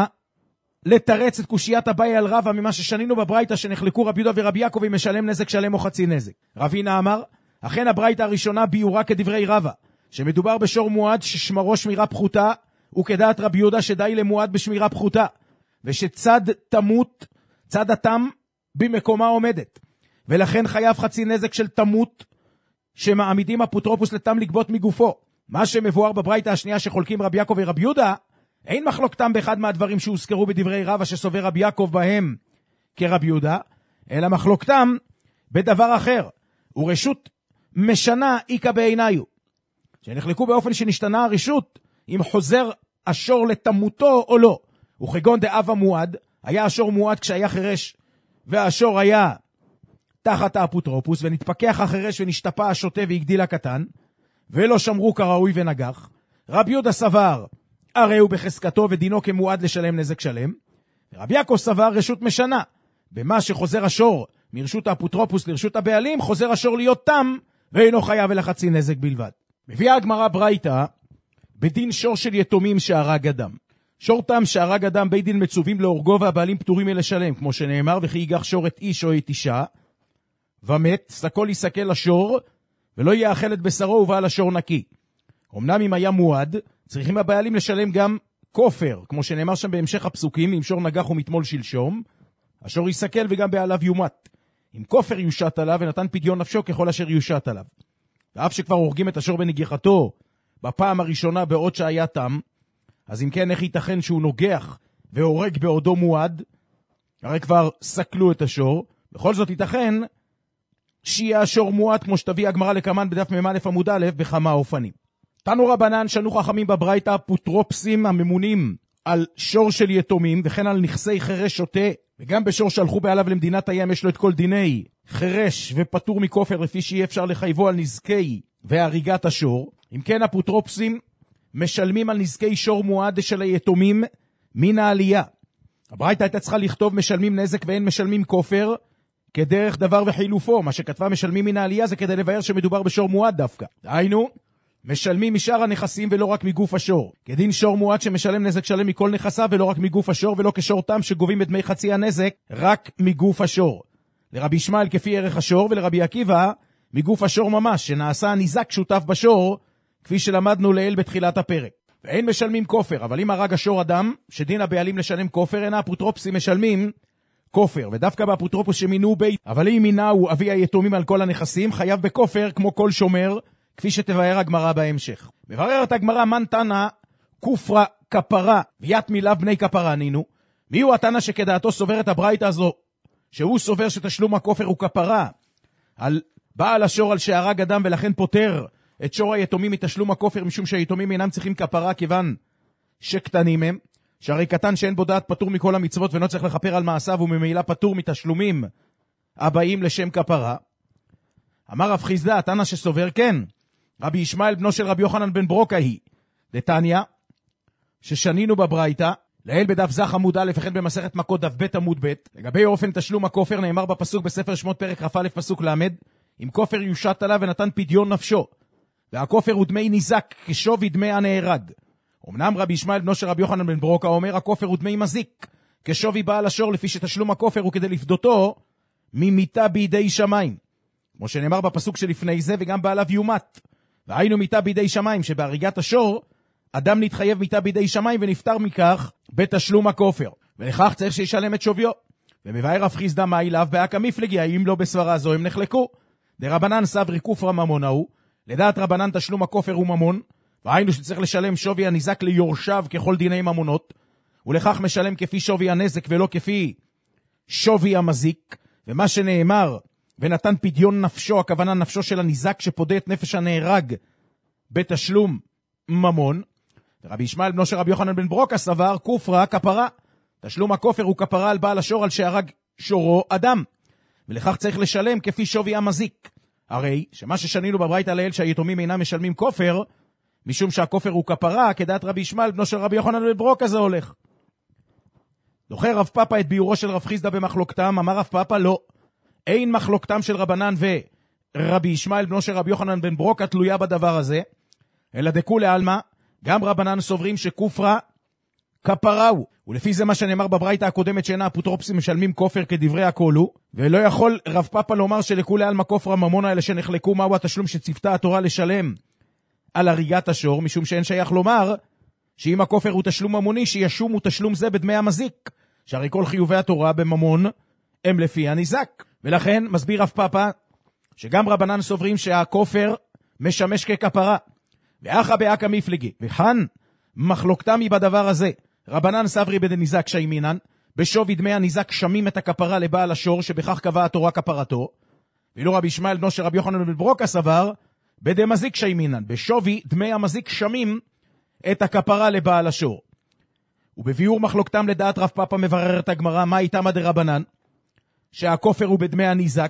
לתרץ את קושיית אביי על רבא ממה ששנינו בברייתא שנחלקו רבי יהודה ורבי יעקב אם משלם נזק שלם או חצי נזק. רבינה אמר, אכן הברייתא הראשונה ביורה כדברי רבא, שמדובר בשור מועד ששמרו שמירה פחותה, וכדעת רבי יהודה שדי למועד בשמירה פחותה, ושצד תמות, צד התם במקומה עומדת, ולכן חייב חצי נזק של תמות, שמעמידים אפוטרופוס לתם לגבות מגופו. מה שמבואר בברייתא השנייה שחולקים רבי יעקב ורבי יהודה, אין מחלוקתם באחד מהדברים שהוזכרו בדברי רבא שסובר רבי יעקב בהם כרבי יהודה, אלא מחלוקתם בדבר אחר, ורשות משנה איקה בעיניו, שנחלקו באופן שנשתנה הרשות אם חוזר השור לתמותו או לא. וכגון דאב המועד, היה השור מועד כשהיה חרש, והשור היה תחת האפוטרופוס, ונתפקח החרש ונשתפע השוטה והגדיל הקטן, ולא שמרו כראוי ונגח. רבי יהודה סבר, הרי הוא בחזקתו ודינו כמועד לשלם נזק שלם. רבי יעקב סבר רשות משנה, במה שחוזר השור מרשות האפוטרופוס לרשות הבעלים, חוזר השור להיות תם, ואינו חייב אלא חצי נזק בלבד. מביאה הגמרא ברייתא בדין שור של יתומים שהרג אדם. שור תם שהרג אדם בית דין מצווים להורגו והבעלים פטורים מלשלם, כמו שנאמר, וכי ייגח שור את איש או את אישה, ומת, סקול יסקל לשור, ולא יאכל את בשרו ובעל השור נקי. אמנם אם היה מועד, צריכים הבעלים לשלם גם כופר, כמו שנאמר שם בהמשך הפסוקים, אם שור נגח ומתמול שלשום, השור יסקל וגם בעליו יומת. אם כופר יושת עליו ונתן פדיון נפשו ככל אשר יושת עליו. ואף שכבר הורגים את השור בנגיחתו בפעם הראשונה בעוד שהיה תם, אז אם כן איך ייתכן שהוא נוגח והורג בעודו מועד? הרי כבר סקלו את השור. בכל זאת ייתכן שיהיה השור מועד, כמו שתביא הגמרא לקמן בדף מ"א עמוד א' בכמה אופנים. תנו רבנן שנו חכמים בברייתא אפוטרופסים הממונים על שור של יתומים וכן על נכסי חרש שוטה, וגם בשור שהלכו בעליו למדינת הים יש לו את כל דיני חרש ופטור מכופר, לפי שיהיה אפשר לחייבו על נזקי והריגת השור. אם כן אפוטרופסים משלמים על נזקי שור מועד של היתומים מן העלייה. הברייתא הייתה צריכה לכתוב משלמים נזק ואין משלמים כופר כדרך דבר וחילופו. מה שכתבה משלמים מן העלייה זה כדי לבאר שמדובר בשור מועד דווקא. דהיינו, משלמים משאר הנכסים ולא רק מגוף השור. כדין שור מועד שמשלם נזק שלם מכל נכסיו ולא רק מגוף השור, ולא כשור תם שגובים את דמי חצי הנזק רק מגוף השור. לרבי ישמעאל כפי ערך השור, ולרבי עקיבא מגוף השור ממש, שנעשה ניזק שותף בשור, כפי שלמדנו לעיל בתחילת הפרק. ואין משלמים כופר, אבל אם הרג השור אדם, שדין הבעלים לשלם כופר, אין האפוטרופסים משלמים כופר, ודווקא באפוטרופוס שמינו בית, אבל אם מינהו אבי היתומים על כל הנכסים, חייב בכופר כמו כל שומר, כפי שתבאר הגמרא בהמשך. מבררת הגמרא מן תנא כופרה כפרה ויית מיליו בני כפרה נינו. מי הוא התנא שכדעתו סובר את הברייתא הזו, שהוא סובר שתשלום הכופר הוא כפרה על בעל השור על שהרג אדם, ולכן פותר את שור היתומים מתשלום הכופר, משום שהיתומים אינם צריכים כפרה כיוון שקטנים הם, שהרי קטן שאין בו דעת פטור מכל המצוות ולא צריך לכפר על מעשיו, וממילא פטור מתשלומים הבאים לשם כפרה. אמר רב חיסדא, התנא שסובר כן, רבי ישמעאל בנו של רבי יוחנן בן ברוקה היא דתניא, ששנינו בברייתא לעיל בדף זך עמוד א' וכן במסכת מכות דף ב' עמוד ב'. לגבי אופן תשלום הכופר נאמר בפסוק בספר שמות פרק כ"א פסוק ל', אם כופר יושת עליו ונתן פדיון נפשו, והכופר הוא דמי ניזק כשווי דמי הנהרג. אמנם רבי ישמעאל בנו של רבי יוחנן בן ברוקה אומר הכופר הוא דמי מזיק כשווי בעל השור, לפי שתשלום הכופר הוא כדי לפדותו ממיתה בידי שמיים, כמו שנאמר בפסוק שלפני זה, וגם בעליו יומת. והיינו מיתה בידי שמיים, שבהריגת השור אדם נתחייב מיתה בידי שמיים ונפטר מכך בתשלום הכופר, ולכך צריך שישלם את שוויו. ומבאר רב חיסדא מה אליו באקא מפלגי, האם לא בסברה זו הם נחלקו. דרבנן סברי כופרא ממונהו, לדעת רבנן תשלום הכופר הוא ממון, והיינו שצריך לשלם שווי הניזק ליורשיו ככל דיני ממונות, ולכך משלם כפי שווי הנזק ולא כפי שווי המזיק. ומה שנאמר ונתן פדיון נפשו, הכוונה נפשו של הניזק שפודה את נפש הנהרג בתשלום ממון. ורבי ישמעאל בנו של רבי יוחנן בן ברוקה סבר כופרה כפרה, תשלום הכופר הוא כפרה על בעל השור על שהרג שורו אדם, ולכך צריך לשלם כפי שווי המזיק. הרי שמה ששנינו בברייתא לעיל שהיתומים אינם משלמים כופר, משום שהכופר הוא כפרה, כדעת רבי ישמעאל בנו של רבי יוחנן בן ברוקה זה הולך. דוחה רב פאפא את ביורו של רב חיסדא במחלוקתם, אמר רב פאפא לא. אין מחלוקתם של רבנן ורבי ישמעאל בנו של רבי יוחנן בן ברוקה תלויה בדבר הזה, אלא דכולי עלמא, גם רבנן סוברים שכופרה כפרה הוא, ולפי זה מה שנאמר בברייתא הקודמת שאין האפוטרופוסים משלמים כופר כדברי הכולו, ולא יכול רב פאפא לומר שלכולי עלמא כופרה ממונה אלא שנחלקו מהו התשלום שצפתה התורה לשלם על הריגת השור, משום שאין שייך לומר שאם הכופר הוא תשלום ממוני שישום הוא תשלום זה בדמי המזיק, שהרי כל חיובי התורה בממון הם לפי הניזק. ולכן מסביר רב פאפא שגם רבנן סוברים שהכופר משמש ככפרה, ואחא באקא מפלגי, וכאן מחלוקתם היא בדבר הזה. רבנן סברי בדניזק שיימינן, בשווי דמי הניזק שמים את הכפרה לבעל השור, שבכך קבעה התורה כפרתו, ואילו רבי ישמעאל בנו של רבי יוחנן בן ברוקה סבר בדמזיק שיימינן, בשווי דמי המזיק שמים את הכפרה לבעל השור. ובביאור מחלוקתם לדעת רב פאפא מברר את הגמרא, מה איתמא דרבנן? שהכופר הוא בדמי הניזק.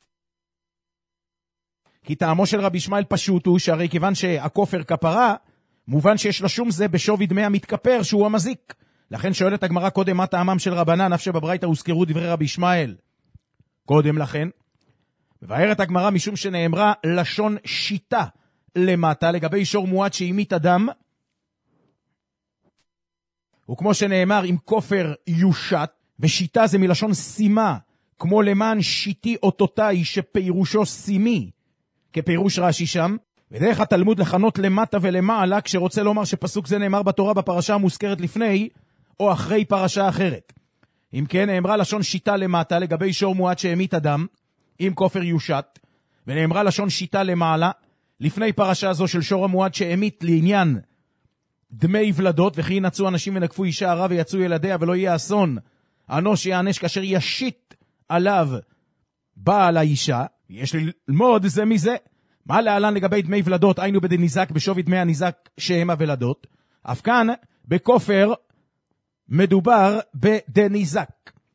כי טעמו של רבי ישמעאל פשוט הוא שהרי כיוון שהכופר כפרה, מובן שיש לשום זה בשווי דמי המתכפר שהוא המזיק. לכן שואלת הגמרא קודם מה טעמם של רבנן, אף שבברייתא הוזכרו דברי רבי ישמעאל קודם לכן. מבארת הגמרא משום שנאמרה לשון שיטה למטה לגבי שור מועד שהמית אדם, וכמו שנאמר אם כופר יושת, ושיטה זה מלשון סימה, כמו למען שיטי אותותאי שפירושו סימי, כפירוש רש"י שם. ודרך התלמוד לכנות למטה ולמעלה, כשרוצה לומר שפסוק זה נאמר בתורה בפרשה המוזכרת לפני או אחרי פרשה אחרת. אם כן, נאמרה לשון שיטה למטה לגבי שור מועד שהמית אדם, אם כופר יושת, ונאמרה לשון שיטה למעלה לפני פרשה זו של שור המועד שהמית לעניין דמי ולדות, וכי ינצו אנשים ונקפו אישה הרע ויצאו ילדיה ולא יהיה אסון אנוש יענש כאשר ישית עליו בעל האישה. יש ללמוד זה מזה. מה להלן לגבי דמי ולדות? היינו בדניזק בשווי דמי הניזק שהם הוולדות. אף כאן בכופר מדובר בדניזק.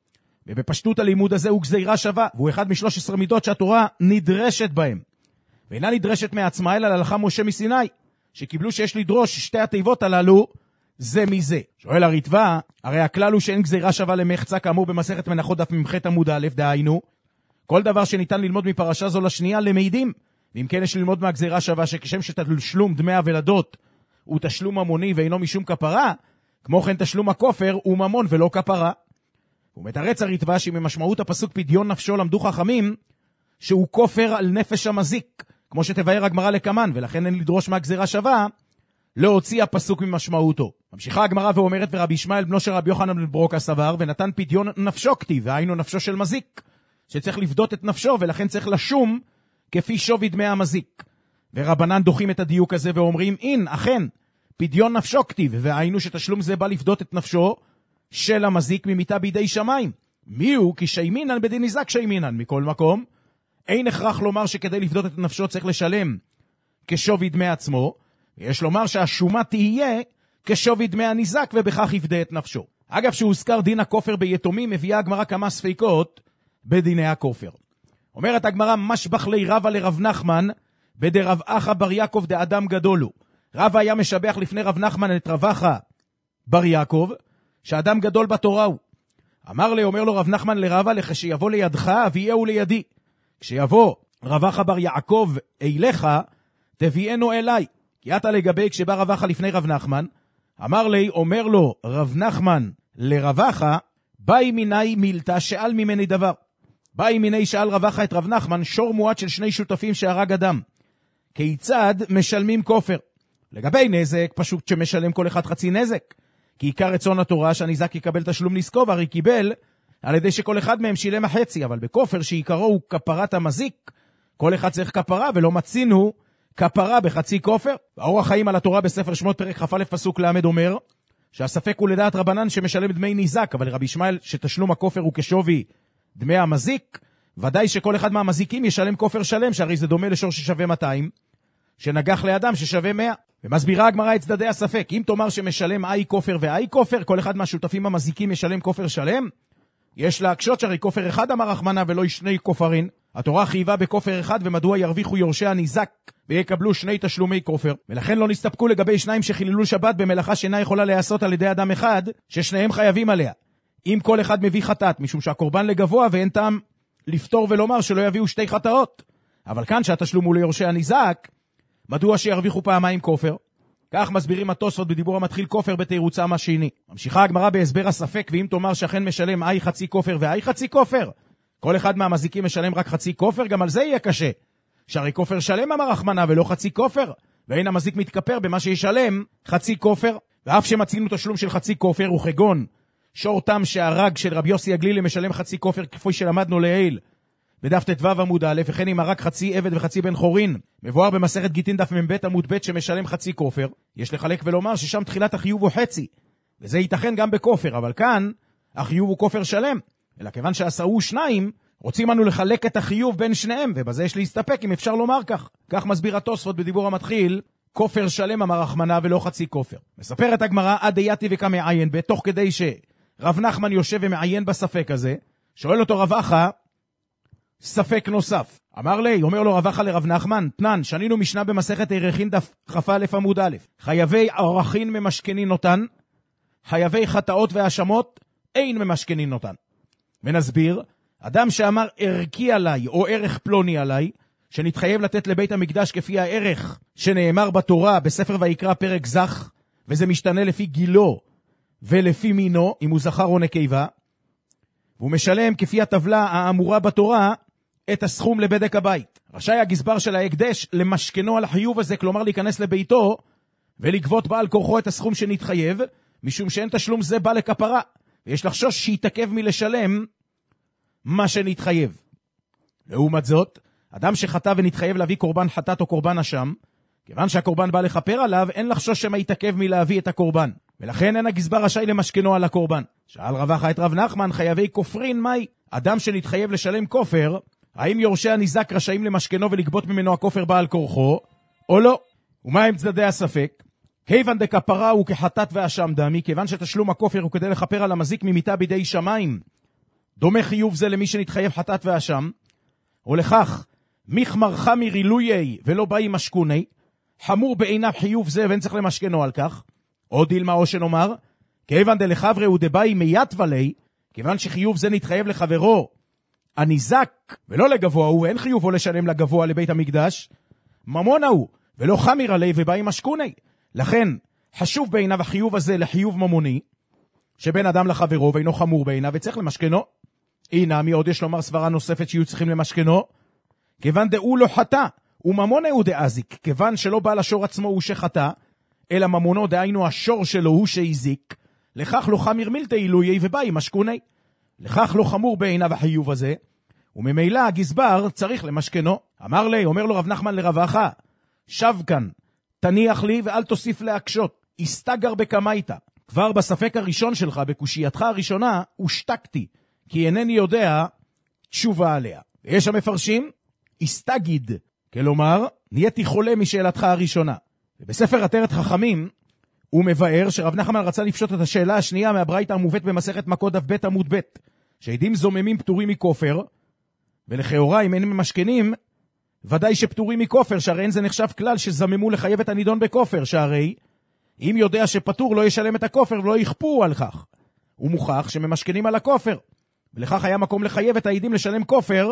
ובפשטות הלימוד הזה הוא גזירה שווה, והוא אחד משלוש עשרה מידות שהתורה נדרשת בהם. ואינה נדרשת מעצמה אלא להלכה משה מסיני, שקיבלו שיש לדרוש שתי התיבות הללו זה מזה. שואל הריטב"א, הרי הכלל הוא שאין גזירה שווה למחצה כאמור במסכת מנחות דף ממחת עמוד א', דהיינו כל דבר שניתן ללמוד מפרשה זו לשנייה למעידים. ואם כן יש ללמוד מהגזירה שווה שכשם שתשלום דמי הוולדות הוא תשלום ממוני ואינו משום כפרה, כמו כן תשלום הכופר הוא ממון ולא כפרה. הוא מתרץ הריטב"א שממשמעות הפסוק פדיון נפשו למדו חכמים שהוא כופר על נפש המזיק, כמו שתבאר הגמרא לקמן, ולכן אין לדרוש מהגזירה שווה להוציא הפסוק ממשמעותו. ממשיכה הגמרא ואומרת ורבי ישמעאל בנו של רבי יוחנן בן ברוקה סבר ונתן פדיון נפשו כתיב, והיינו נפשו של מזיק, שצריך לפדות את נפשו ולכן צריך לשום כפי שווי דמי המזיק. ורבנן דוחים את הדיוק הזה ואומרים אין, אכן, פדיון נפשו כתיב, והיינו שתשלום זה בא לפדות את נפשו של המזיק ממיתה בידי שמיים. מי הוא? כי שיימינן בדניזק שיימינן. מכל מקום, אין הכרח לומר שכדי לפדות את נפשו צריך לשלם כשווי דמי עצמו, יש לומר שהשומה תהיה כשווי דמי הניזק ובכך יפדה את נפשו. אגב, שהוזכר דין הכופר ביתומים, מביאה הגמרא כמה ספיקות בדיני הכופר. אומרת הגמרא משבח לי רבא לרב נחמן בדרב אחא בר יעקב דאדם גדולו. רבא היה משבח לפני רב נחמן את רב אחא בר יעקב שאדם גדול בתורה הוא. אמר לי, אומר לו רב נחמן לרבא, לכשיבוא לידך אביאהו לידי. כשיבוא רב אחא בר יעקב אליך תביאנו אליי. כי אתה לגבי כשבא רב אחא לפני רב נחמן, אמר לי, אומר לו רב נחמן לרב אחא, באי מיני מילתא שאל ממני דבר. באי מיני שאל רב אחא את רב נחמן שור מועד של שני שותפים שהרג אדם, כיצד משלמים כופר? לגבי נזק פשוט שמשלם כל אחד חצי נזק, כי עיקר רצון התורה שהניזק יקבל תשלום נזקו, והרי קיבל על ידי שכל אחד מהם שילם החצי. אבל בכופר שעיקרו הוא כפרת המזיק, כל אחד צריך כפרה, ולא מצינו כפרה בחצי כופר. האורח חיים על התורה בספר שמות פרק כ"א פסוק למד אומר שהספק הוא לדעת רבנן שמשלם דמי ניזק, אבל רבי ישמעאל שתשלום הכופר הוא כשווי דמי המזיק, ודאי שכל אחד מהמזיקים ישלם כופר שלם, שהרי זה דומה לשור ששווה מאתיים שנגח לאדם ששווה מאה. ומסבירה הגמרא את צדדי הספק, אם תאמר שמשלם אי כופר ואי כופר, כל אחד מהשותפים המזיקים ישלם כופר שלם, יש להקשות שהרי כופר אחד אמר רחמנה ולא שני כופרין. התורה חייבה בכופר אחד, ומדוע ירוויחו יורשי הניזק ויקבלו שני תשלומי כופר. ולכן לא נסתפקו לגבי שניים שחיללו שבת במלאכה שאינה יכולה להיעשות על ידי אדם אחד, ששניהם חייבים עליה. אם כל אחד מביא חטאת, משום שהקורבן לגבוה ואין טעם לפתור ולומר שלא יביאו שתי חטאות. אבל כאן שהתשלום הוא ליורשי הניזק, מדוע שירוויחו פעמיים כופר? כך מסבירים התוספות בדיבור המתחיל כופר בתירוצם השני. ממשיכה הגמרא בהסבר הספק, ואם תאמר שאכן משלם אי חצי כופר ואי חצי כופר, כל אחד מהמזיקים משלם רק חצי כופר, גם על זה יהיה קשה. שהרי כופר שלם אמר רחמנה ולא חצי כופר, ואין המזיק מתכפר במה שישלם חצי כופר. ואף שמצינו תשלום של חצי כופר וכגון שור תם שהרג של רבי יוסי הגלילי משלם חצי כופר כפי שלמדנו לעיל בדף ט"ו עמוד א', וכן אם הרג חצי עבד וחצי בן חורין מבואר במסכת גיטין דף מ"ב עמוד ב' שמשלם חצי כופר, יש לחלק ולומר ששם תחילת החיוב הוא חצי, וזה ייתכן גם בכופר, אבל כאן החיוב הוא כופר שלם, אלא כיוון שעשהו שניים רוצים אנו לחלק את החיוב בין שניהם, ובזה יש להסתפק אם אפשר לומר כך. כך מסביר התוספות בדיבור המתחיל כופר שלם אמר רחמנה ולא חצי כופר. מספרת הגמרא עד דייתי וכמעיין בה, תוך כדי שרב נחמן יושב ומעיין בספק הזה, שואל אותו רב אחא ספק נוסף. אמר לי, אומר לו רב אחא לרב נחמן, תנן, שנינו משנה במסכת ערכין דף כ"א עמוד א', חייבי ערכין ממשכנין אותן, חייבי חטאות והאשמות אין ממשכנין אותן. ונסביר, אדם שאמר ערכי עליי או ערך פלוני עליי, שנתחייב לתת לבית המקדש כפי הערך שנאמר בתורה בספר ויקרא פרק זך, וזה משתנה לפי גילו ולפי מינו, אם הוא זכר או נקבה, והוא משלם כפי הטבלה האמורה בתורה את הסכום לבדק הבית. רשאי הגזבר של ההקדש למשכנו על החיוב הזה, כלומר להיכנס לביתו ולגבות בעל כורחו את הסכום שנתחייב, משום שאין תשלום זה בא לכפרה, ויש לחשוש שיתעכב מלשלם מה שנתחייב. לעומת זאת, אדם שחטא ונתחייב להביא קורבן חטאת או קורבן אשם, כיוון שהקורבן בא לכפר עליו, אין לחשוש שמה יתעכב מלהביא את הקורבן, ולכן אין הגזבר רשאי למשכנו על הקורבן. שאל רב אחא את רב נחמן, חייבי כופרין מהי? אדם שנתחייב לשלם כופר, האם יורשי הניזק רשאים למשכנו ולגבות ממנו הכופר בעל כורחו, או לא? ומה עם צדדי הספק? כיוון דכפרה הוא כחטאת ואשם דמי, כיוון שתשלום הכופר הוא כדי לכפר על המזיק ממיתה בידי שמיים, דומה חיוב זה למי שנתחייב חטאת ואשם, או לכך מחמר חמי רילויי ולא באי משכוני, חמור בעיניו חיוב זה ואין צריך למשכנו על כך. או דילמה או שנאמר, כיוון דלחברי הוא דבאי מיית ולי, כיוון שחיוב זה נתחייב לחברו הניזק ולא לגבוה הוא, אין חיוב או לשלם לגבוה לבית המקדש, ממונה הוא ולא חמיר עלי ובאי משכוני. לכן חשוב בעיניו החיוב הזה לחיוב ממוני, שבין אדם לחברו ואינו חמור בעיניו וצריך למשכנו. הנה מי עוד יש לומר סברה נוספת שיהיו צריכים למשכנו, כיוון דאו לא חטא וממונה הוא דאזיק, כיוון שלא בעל השור עצמו הוא שחטא, אלא ממונו דהיינו השור שלו הוא שהזיק, לכך לא חמיר מילתא עילויי ובאי משכוני, לכך לא חמור בעיניו החיוב הזה, וממילא הגזבר צריך למשכנו. אמר לי, אומר לו רב נחמן לרב אחא, שב כאן, תניח לי ואל תוסיף להקשות, הסתגר בקמייתא. כבר בספק הראשון שלך, בקושייתך הראשונה, הושתקתי, כי אינני יודע תשובה עליה. ויש המפרשים, הסתגיד, כלומר, נהייתי חולה משאלתך הראשונה. ובספר עטרת חכמים, הוא מבאר שרב נחמן רצה לפשוט את השאלה השנייה מהברייתא המובאת במסכת מכות דף ב' עמוד ב', שעדים זוממים פטורים מכופר, ולכאורה אם אין ממשכנים, ודאי שפטורים מכופר, שהרי אין זה נחשב כלל שזממו לחייב את הנידון בכופר, שהרי אם יודע שפטור לא ישלם את הכופר ולא יכפו על כך. הוא מוכח שממשכנים על הכופר, ולכך היה מקום לחייב את העדים לשלם כופר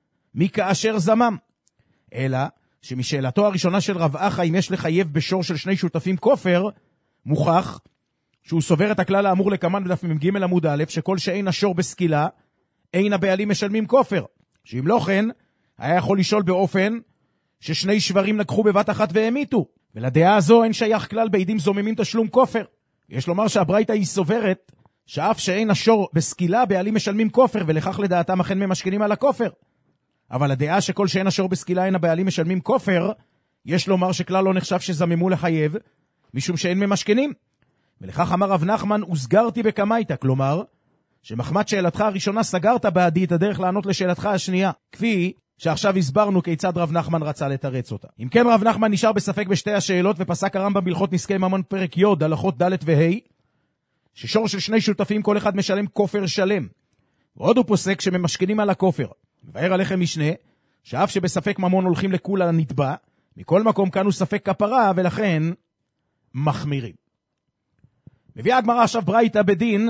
מכאשר זמם. אלא שמשאלתו הראשונה של רב אחא אם יש לחייב בשור של שני שותפים כופר, מוכח שהוא סובר את הכלל האמור לקמן בדף מ"ג עמוד א', שכל שאין השור בסקילה, אין הבעלים משלמים כופר. שאם לא כן, היה יכול לשאול באופן ששני שברים לקחו בבת אחת והמיתו. ולדעה הזו אין שייך כלל בעדים זוממים תשלום כופר. יש לומר שהברייתא היא סוברת שאף שאין השור בסקילה, בעלים משלמים כופר, ולכך לדעתם אכן ממשכנים על הכופר. אבל הדעה שכל שאין השור בסקילה אין הבעלים משלמים כופר, יש לומר שכלל לא נחשב שזממו לחייב, משום שאין ממשכנים. ולכך אמר רב נחמן, הוסגרתי בקמייתא, כלומר, שמחמת שאלתך הראשונה סגרת בעדי את הדרך לענות לשאלתך השנייה, כפי שעכשיו הסברנו כיצד רב נחמן רצה לתרץ אותה. אם כן, רב נחמן נשאר בספק בשתי השאלות, ופסק הרמב"ם בהלכות נזקי ממון פרק י' הלכות ד' וה', ששור של שני שותפים כל אחד משלם כופר שלם, ועוד הוא פוסק שממשכנים על הכופר. מבאר הלחם משנה, שאף שבספק ממון הולכים לכול על הנתבע, מכל מקום כאן הוא ספק כפרה, ולכן מחמירים. מביאה הגמרא עכשיו ברייתא בדין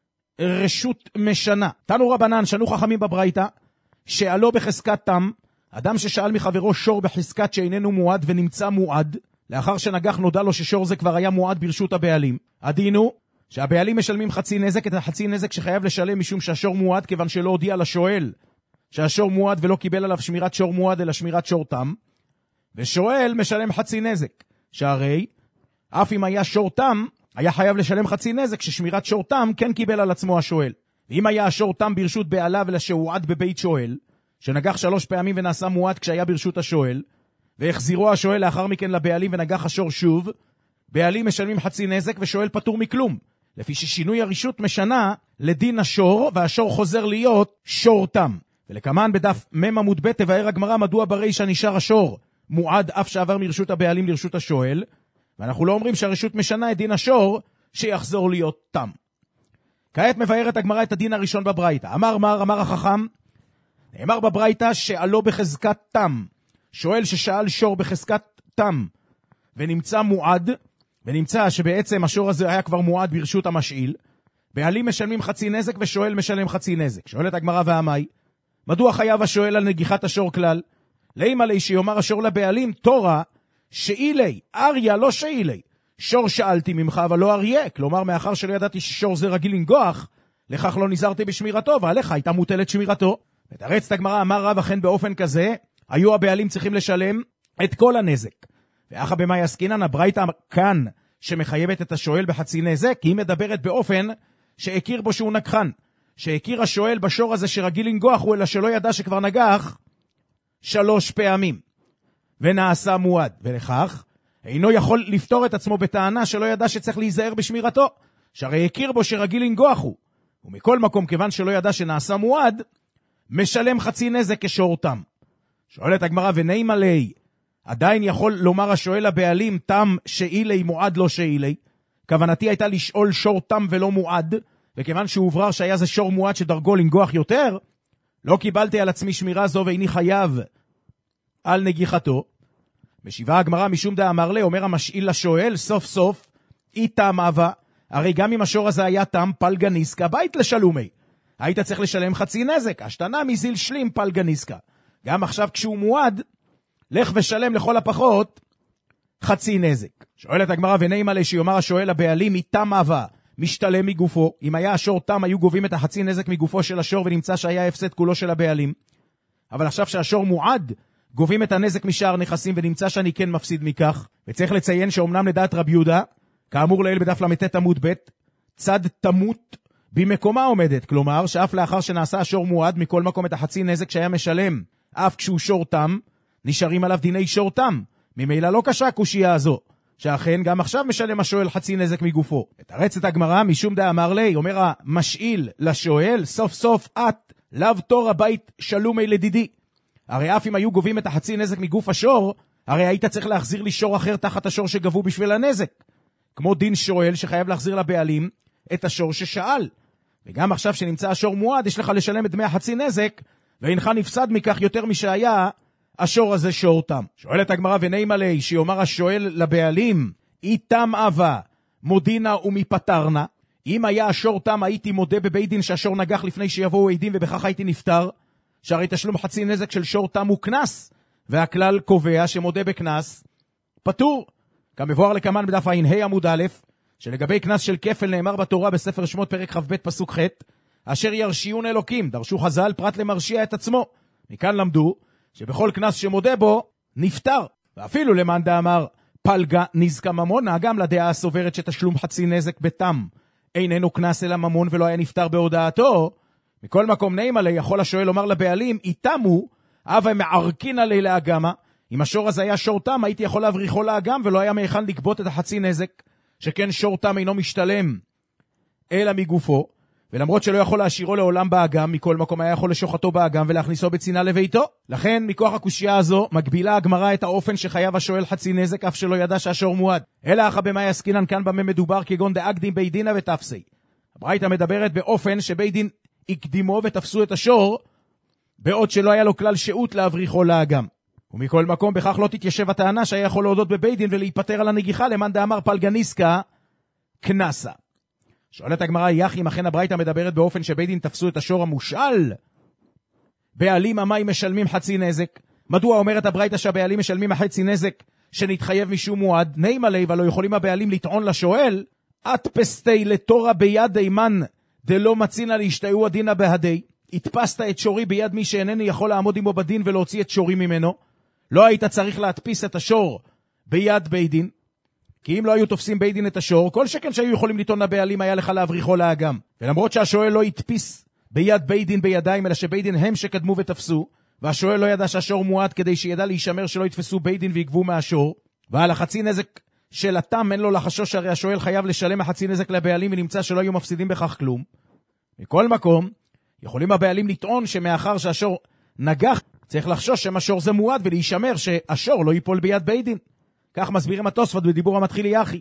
רשות משנה. תנו רבנן, שנו חכמים בברייתא, שאלו בחזקת תם, אדם ששאל מחברו שור בחזקת שאיננו מועד ונמצא מועד, לאחר שנגח נודע לו ששור זה כבר היה מועד ברשות הבעלים. הדין הוא שהבעלים משלמים חצי נזק, את החצי נזק שחייב לשלם משום שהשור מועד, כיוון שלא הודיע לשואל שהשור מועד ולא קיבל עליו שמירת שור מועד אלא שמירת שור תם, ושואל משלם חצי נזק, שהרי אף אם היה שור תם היה חייב לשלם חצי נזק ששמירת שור תם כן קיבל על עצמו השואל. ואם היה השור תם ברשות בעליו אלא שהועד בבית שואל, שנגח שלוש פעמים ונעשה מועד כשהיה ברשות השואל, והחזירו השואל לאחר מכן לבעלים ונגח השור שוב, בעלים משלמים חצי נזק ושואל פטור מכלום, לפי ששינוי הרשות משנה לדין השור, והשור חוזר להיות שור תם. ולכמן בדף מם עמוד ב' תבאר הגמרא מדוע ברישא נשאר השור מועד אף שעבר מרשות הבעלים לרשות השואל, ואנחנו לא אומרים שהרשות משנה את דין השור שיחזור להיות תם. כעת מבארת הגמרא את הדין הראשון בברייתא. אמר מר, אמר החכם, נאמר בברייתא שעלו בחזקת תם, שואל ששאל שור בחזקת תם ונמצא מועד, ונמצא שבעצם השור הזה היה כבר מועד ברשות המשאיל, בעלים משלמים חצי נזק ושואל משלם חצי נזק. שואלת הגמרא והמאי, מדוע חייב השואל על נגיחת השור כלל? לימה לי שיאמר השור לבעלים, תורה שאילי, אריה לא שאילי, שור שאלתי ממך אבל לא אריה, כלומר מאחר שלא ידעתי ששור זה רגיל לנגוח, לכך לא נזרתי בשמירתו, ועליך הייתה מוטלת שמירתו. ותרץ את הגמרא, אמר רב, אכן באופן כזה היו הבעלים צריכים לשלם את כל הנזק. ואחר במאי עסקינן, הברייתא כאן שמחייבת את השואל בחצי נזק, היא מדברת באופן שהכיר בו שהוא נגחן, שהכיר השואל בשור הזה שרגיל לנגוח הוא, אלא שלא ידע שכבר נגח שלוש פעמים ונעשה מועד, ולכך אינו יכול לפתור את עצמו בטענה שלא ידע שצריך להיזהר בשמירתו, שהרי הכיר בו שרגיל לנגוח הוא, ומכל מקום כיוון שלא ידע שנעשה מועד משלם חצי נזק כשור תם. שואלת הגמרא, ונעימה לי, עדיין יכול לומר השואל הבעלים תם שאילי מועד לא שאילי? כוונתי הייתה לשאול שור תם ולא מועד, וכיוון שהוברר שהיה זה שור מועד שדרגו לנגוח יותר, לא קיבלתי על עצמי שמירה זו ואיני חייב על נגיחתו. משיבה הגמרא, משום דה אמר לי, אומר המשאיל לשואל, סוף סוף אי תם אבה, הרי גם אם השור הזה היה תם פלגה ניסקה בית לשלומי, היית צריך לשלם חצי נזק, השתנה מזיל שלים פלגה ניסקה. גם עכשיו כשהוא מועד, לך ושלם לכל הפחות חצי נזק. שואלת הגמרא, ונעימה לי שיאמר השואל הבעלים, אי תם אבה, משתלם מגופו. אם היה השור תם היו גובים את החצי נזק מגופו של השור, ונמצא שהיה הפסד כולו של הבעלים. אבל עכשיו שהשור מועד, גובים את הנזק משאר נכסים, ונמצא שאני כן מפסיד מכך. וצריך לציין שאומנם לדעת רבי יהודה, כאמור לעיל בדף למתת עמוד ב', צד תמות במקומה עומדת, כלומר שאף לאחר שנעשה השור מועד מכל מקום את החצי נזק שהיה משלם, אף כשהוא שור תם, נשארים עליו דיני שור תם. ממילא לא קשה הקושייה הזו, שאכן גם עכשיו משלם השואל חצי נזק מגופו. ותרץ את הגמרא, משום דה אמר לי, אומר המשאיל לשואל, סוף סוף את לאו תור הבית שלומי לדידי. הרי אף אם היו גובים את החצי נזק מגוף השור, הרי היית צריך להחזיר לי שור אחר תחת השור שגבו בשביל הנזק. כמו דין שואל שחייב להחזיר לבעלים את השור ששאל. וגם עכשיו שנמצא השור מועד, יש לך לשלם את דמי החצי נזק, ואינך נפסד מכך יותר משהיה השור הזה שור תם. שואלת הגמרא, ונעימה לי שיאמר השואל לבעלים, אי תם אבה מודינה ומפטרנה. אם היה השור תם הייתי מודה בבית דין שהשור נגח לפני שיבואו עדים, ובכך הייתי נפטר, שהרי תשלום חצי נזק של שור תם הוא כנס, והכלל קובע שמודה בכנס פטור. כמבואר לכמן בדף ע"ה עמוד א', שלגבי כנס של כפל נאמר בתורה בספר שמות פרק כ"ב פסוק ח', אשר ירשיון אלוקים, דרשו חז"ל פרט למרשיע את עצמו. מכאן למדו שבכל כנס שמודה בו נפטר. ואפילו למאן דאמר פלגה נזקה ממונה, גם לדעה הסוברת שתשלום חצי נזק בתם איננו כנס אלא ממון ולא היה נפטר בהודעתו. מכל מקום נעימה לי, יכול השואל לומר לבעלים, איתמו אבה מערקין עלי לאגמה. אם השור הזה היה שור תם, הייתי יכול להבריחו לאגם ולא היה מאחן לקבות את החצי נזק, שכן שור תם אינו משתלם אלא מגופו, ולמרות שלא יכול להשאירו לעולם באגם, מכל מקום היה יכול לשוחטו באגם ולהכניסו בצינה לביתו. לכן מכוח הקושייה הזו מגבילה הגמרא את האופן שחייב השואל חצי נזק אף שלא ידע שהשור מועד. אלא אחא במאי עסקינן, כאן במה מדובר כגון דאקדים בית דינה ותפסי. הברייתא מדברת באופן שבית דין הקדימו ותפסו את השור, בעוד שלא היה לו כלל שהות להבריחו לאגם. ומכל מקום בכך לא תתיישב הטענה שהיה יכול להודות בבית דין ולהיפטר על הנגיחה למאן דאמר פלגניסקה כנסה. שואלת הגמרא, יח אם אכן הברייתא מדברת באופן שבית דין תפסו את השור המושאל, בעלים המים משלמים חצי נזק. מדוע אומרת הברייתא שהבעלים משלמים החצי נזק שנתחייב משום מועד? נימה ליה ולא יכולים הבעלים לטעון לשואל, את פסטי לתורה ביד אימן דלא מצינה להשתאו הדינה בהדי. התפסת את שורי ביד מי שאינני יכול לעמוד עמו בדין ולהוציא את שורי ממנו. לא היית צריך להדפיס את השור ביד בית דין, כי אם לא היו תופסים בית דין את השור, כל שכן שהיו יכולים לטעון לבעלים היה לך להבריחו לאגם. ולמרות שהשואל לא הדפיס ביד בית דין בידיים, אלא שבית דין הם שקדמו ותפסו, והשואל לא ידע שהשור מועד כדי שידע להישמר שלא יתפסו בית דין ויגבו מהשור, ועל החצי נזק של התם אין לו לחשוש, הרי השואל חייב לשלם החצי נזק לבעלים ונמצא שלא היו מפסידים בכך כלום. מכל מקום, יכולים הבעלים לטעון שמאחר שהשור נגח, צריך לחשוש שהשור זה מועד ולהישמר שהשור לא ייפול ביד בית דין. כך מסבירים התוספות בדיבור המתחיל יחי.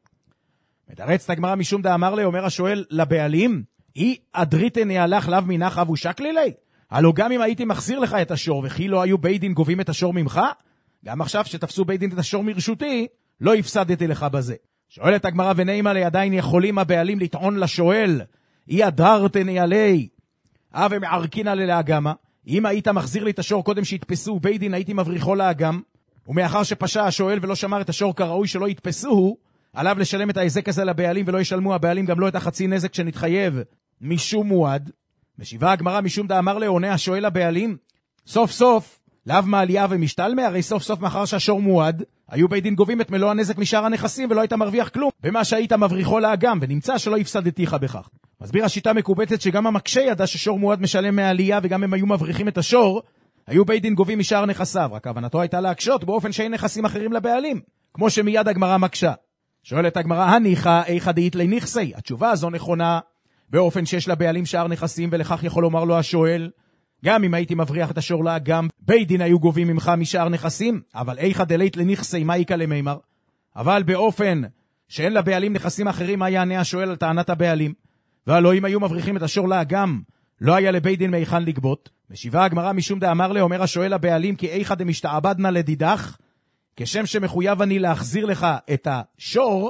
מתרצת הגמרא משום דאמר לי, אומר השואל לבעלים, אי אדריתני הלך לאו מנח אבו שקלי לי? הלא גם אם הייתי מחזיר לך את השור וכי לא היו בית דין גובים את השור ממך, גם עכשיו שתפסו בית דין את השור מרשותי, לא הפסדתי לך בזה. שואלת הגמרא, ונעימה לי, עדיין יכולים הבעלים לטעון לשואל, אי אדרתני עלי, אה ומערקינה לאגמה, אם היית מחזיר לי את השור קודם שהתפסו בית דין, הייתי מבריחו לאגם, ומאחר שפשע השואל ולא שמר את השור כראוי שלא יתפסוהו, עליו לשלם את ההזק הזה לבעלים, ולא ישלמו הבעלים גם לא את החצי נזק שנתחייב משום מועד. משיבה הגמרא משום דאמר לעונה השואל לבעלים, סוף סוף, לאו מעלייה ומשתלמה, הרי סוף סוף מאחר שהשור מועד, היו בית דין גובים את מלוא הנזק משאר הנכסים, ולא היית מרוויח כלום במה שהיית מבריחו לאגם, ונמצא שלא הפסדתיך בכך. מסביר השיטה מקובצת שגם המקשה ידע ששור מועד משלם מעלייה, וגם הם היו מבריחים את השור, היו בית דין גובים משאר נכסיו, רק כוונתו הייתה להקשות באופן שאין נכסים אחרים לבעלים, כמו שמיד הגמרא מקשה. שואלת הגמרא, הניחא איכא דאית לי נכסי? התשובה הזו נכונה באופן שיש לבעלים שאר נכסים, ולכך יכול לומר לו השואל, גם אם הייתי מבריח את השור לאגם, בית דין היו גובים ממך משאר נכסים, אבל איכא דלית לנכסי, מה יקא למימר? אבל באופן שאין לבעלים נכסים אחרים, מה יענה השואל על טענת הבעלים? והלא אם היו מבריחים את השור לאגם, לא היה לבית דין מהיכן לגבות. משיבה הגמרא משום דאמר לי, אומר השואל לבעלים, כי איכא דמשתעבדנה לדידך, כשם שמחויב אני להחזיר לך את השור,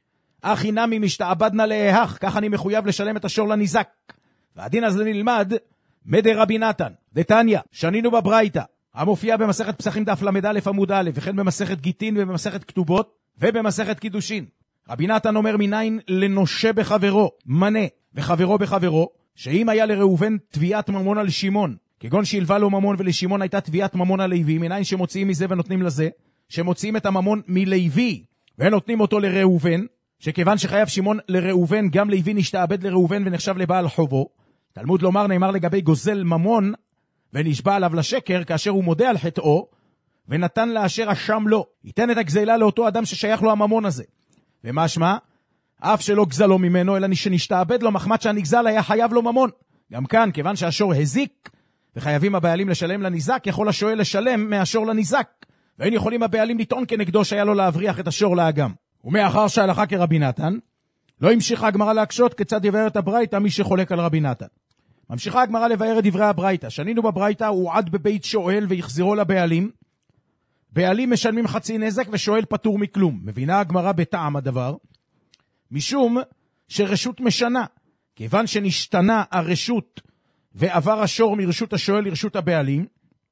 אך אינמי משתעבדנה לאהך, כך אני מחויב לשלם את השור לניזק. והדין הזה נלמד מדי רבי נתן, דתניא, שנינו בברייתא, המופיע במסכת פסחים דף למד א' עמוד א', וכן במסכת גיטין ובמסכת כתובות ובמסכת קידושין. רבי נתן אומר, מניין לנושה בחברו, מנה וחברו בחברו, שאם היה לראובן תביעת ממון על שמעון, כגון שילבה לו ממון ולשמעון הייתה תביעת ממון על לוי, מניין שמוציאים מזה ונותנים לזה, שמוציאים את הממון מלוי ונותנים אותו לראובן, שכיוון שחייב שמעון לראובן, גם לוי נשתעבד לראובן ונחשב לבעל חובו. תלמוד לומר, נאמר לגבי גוזל ממון ונשבע עליו לשקר, כאשר הוא מודה על חטאו ונתן לאשר אשם לו, ייתן את הגזלה לאותו אדם ששייך לו הממון הזה. ומשמע, אף שלא גזלו ממנו, אלא שנשתעבד לו מחמת שהנגזל היה חייב לו ממון. גם כאן, כיוון שהשור הזיק וחייבים הבעלים לשלם לניזק, יכול השואל לשלם מהשור לניזק, ואין יכולים הבעלים לטעון כנגדו שהיה לו להבריח את השור לאגם. ומאחר שהלכה כרבי נתן, לא המשיכה הגמרא להקשות כיצד יבאר את הברייתא מי שחולק על רבי נתן. ממשיכה הגמרא לבאר את דברי הברייתא. שנינו בברייתא, הוא עד בבית שואל ויחזירו לבעלים. בעלים משלמים חצי נזק ושואל פטור מכלום. מבינה הגמרא בטעם הדבר, משום שרשות משנה, כיוון שנשתנה הרשות ועבר השור מרשות השואל לרשות הבעלים,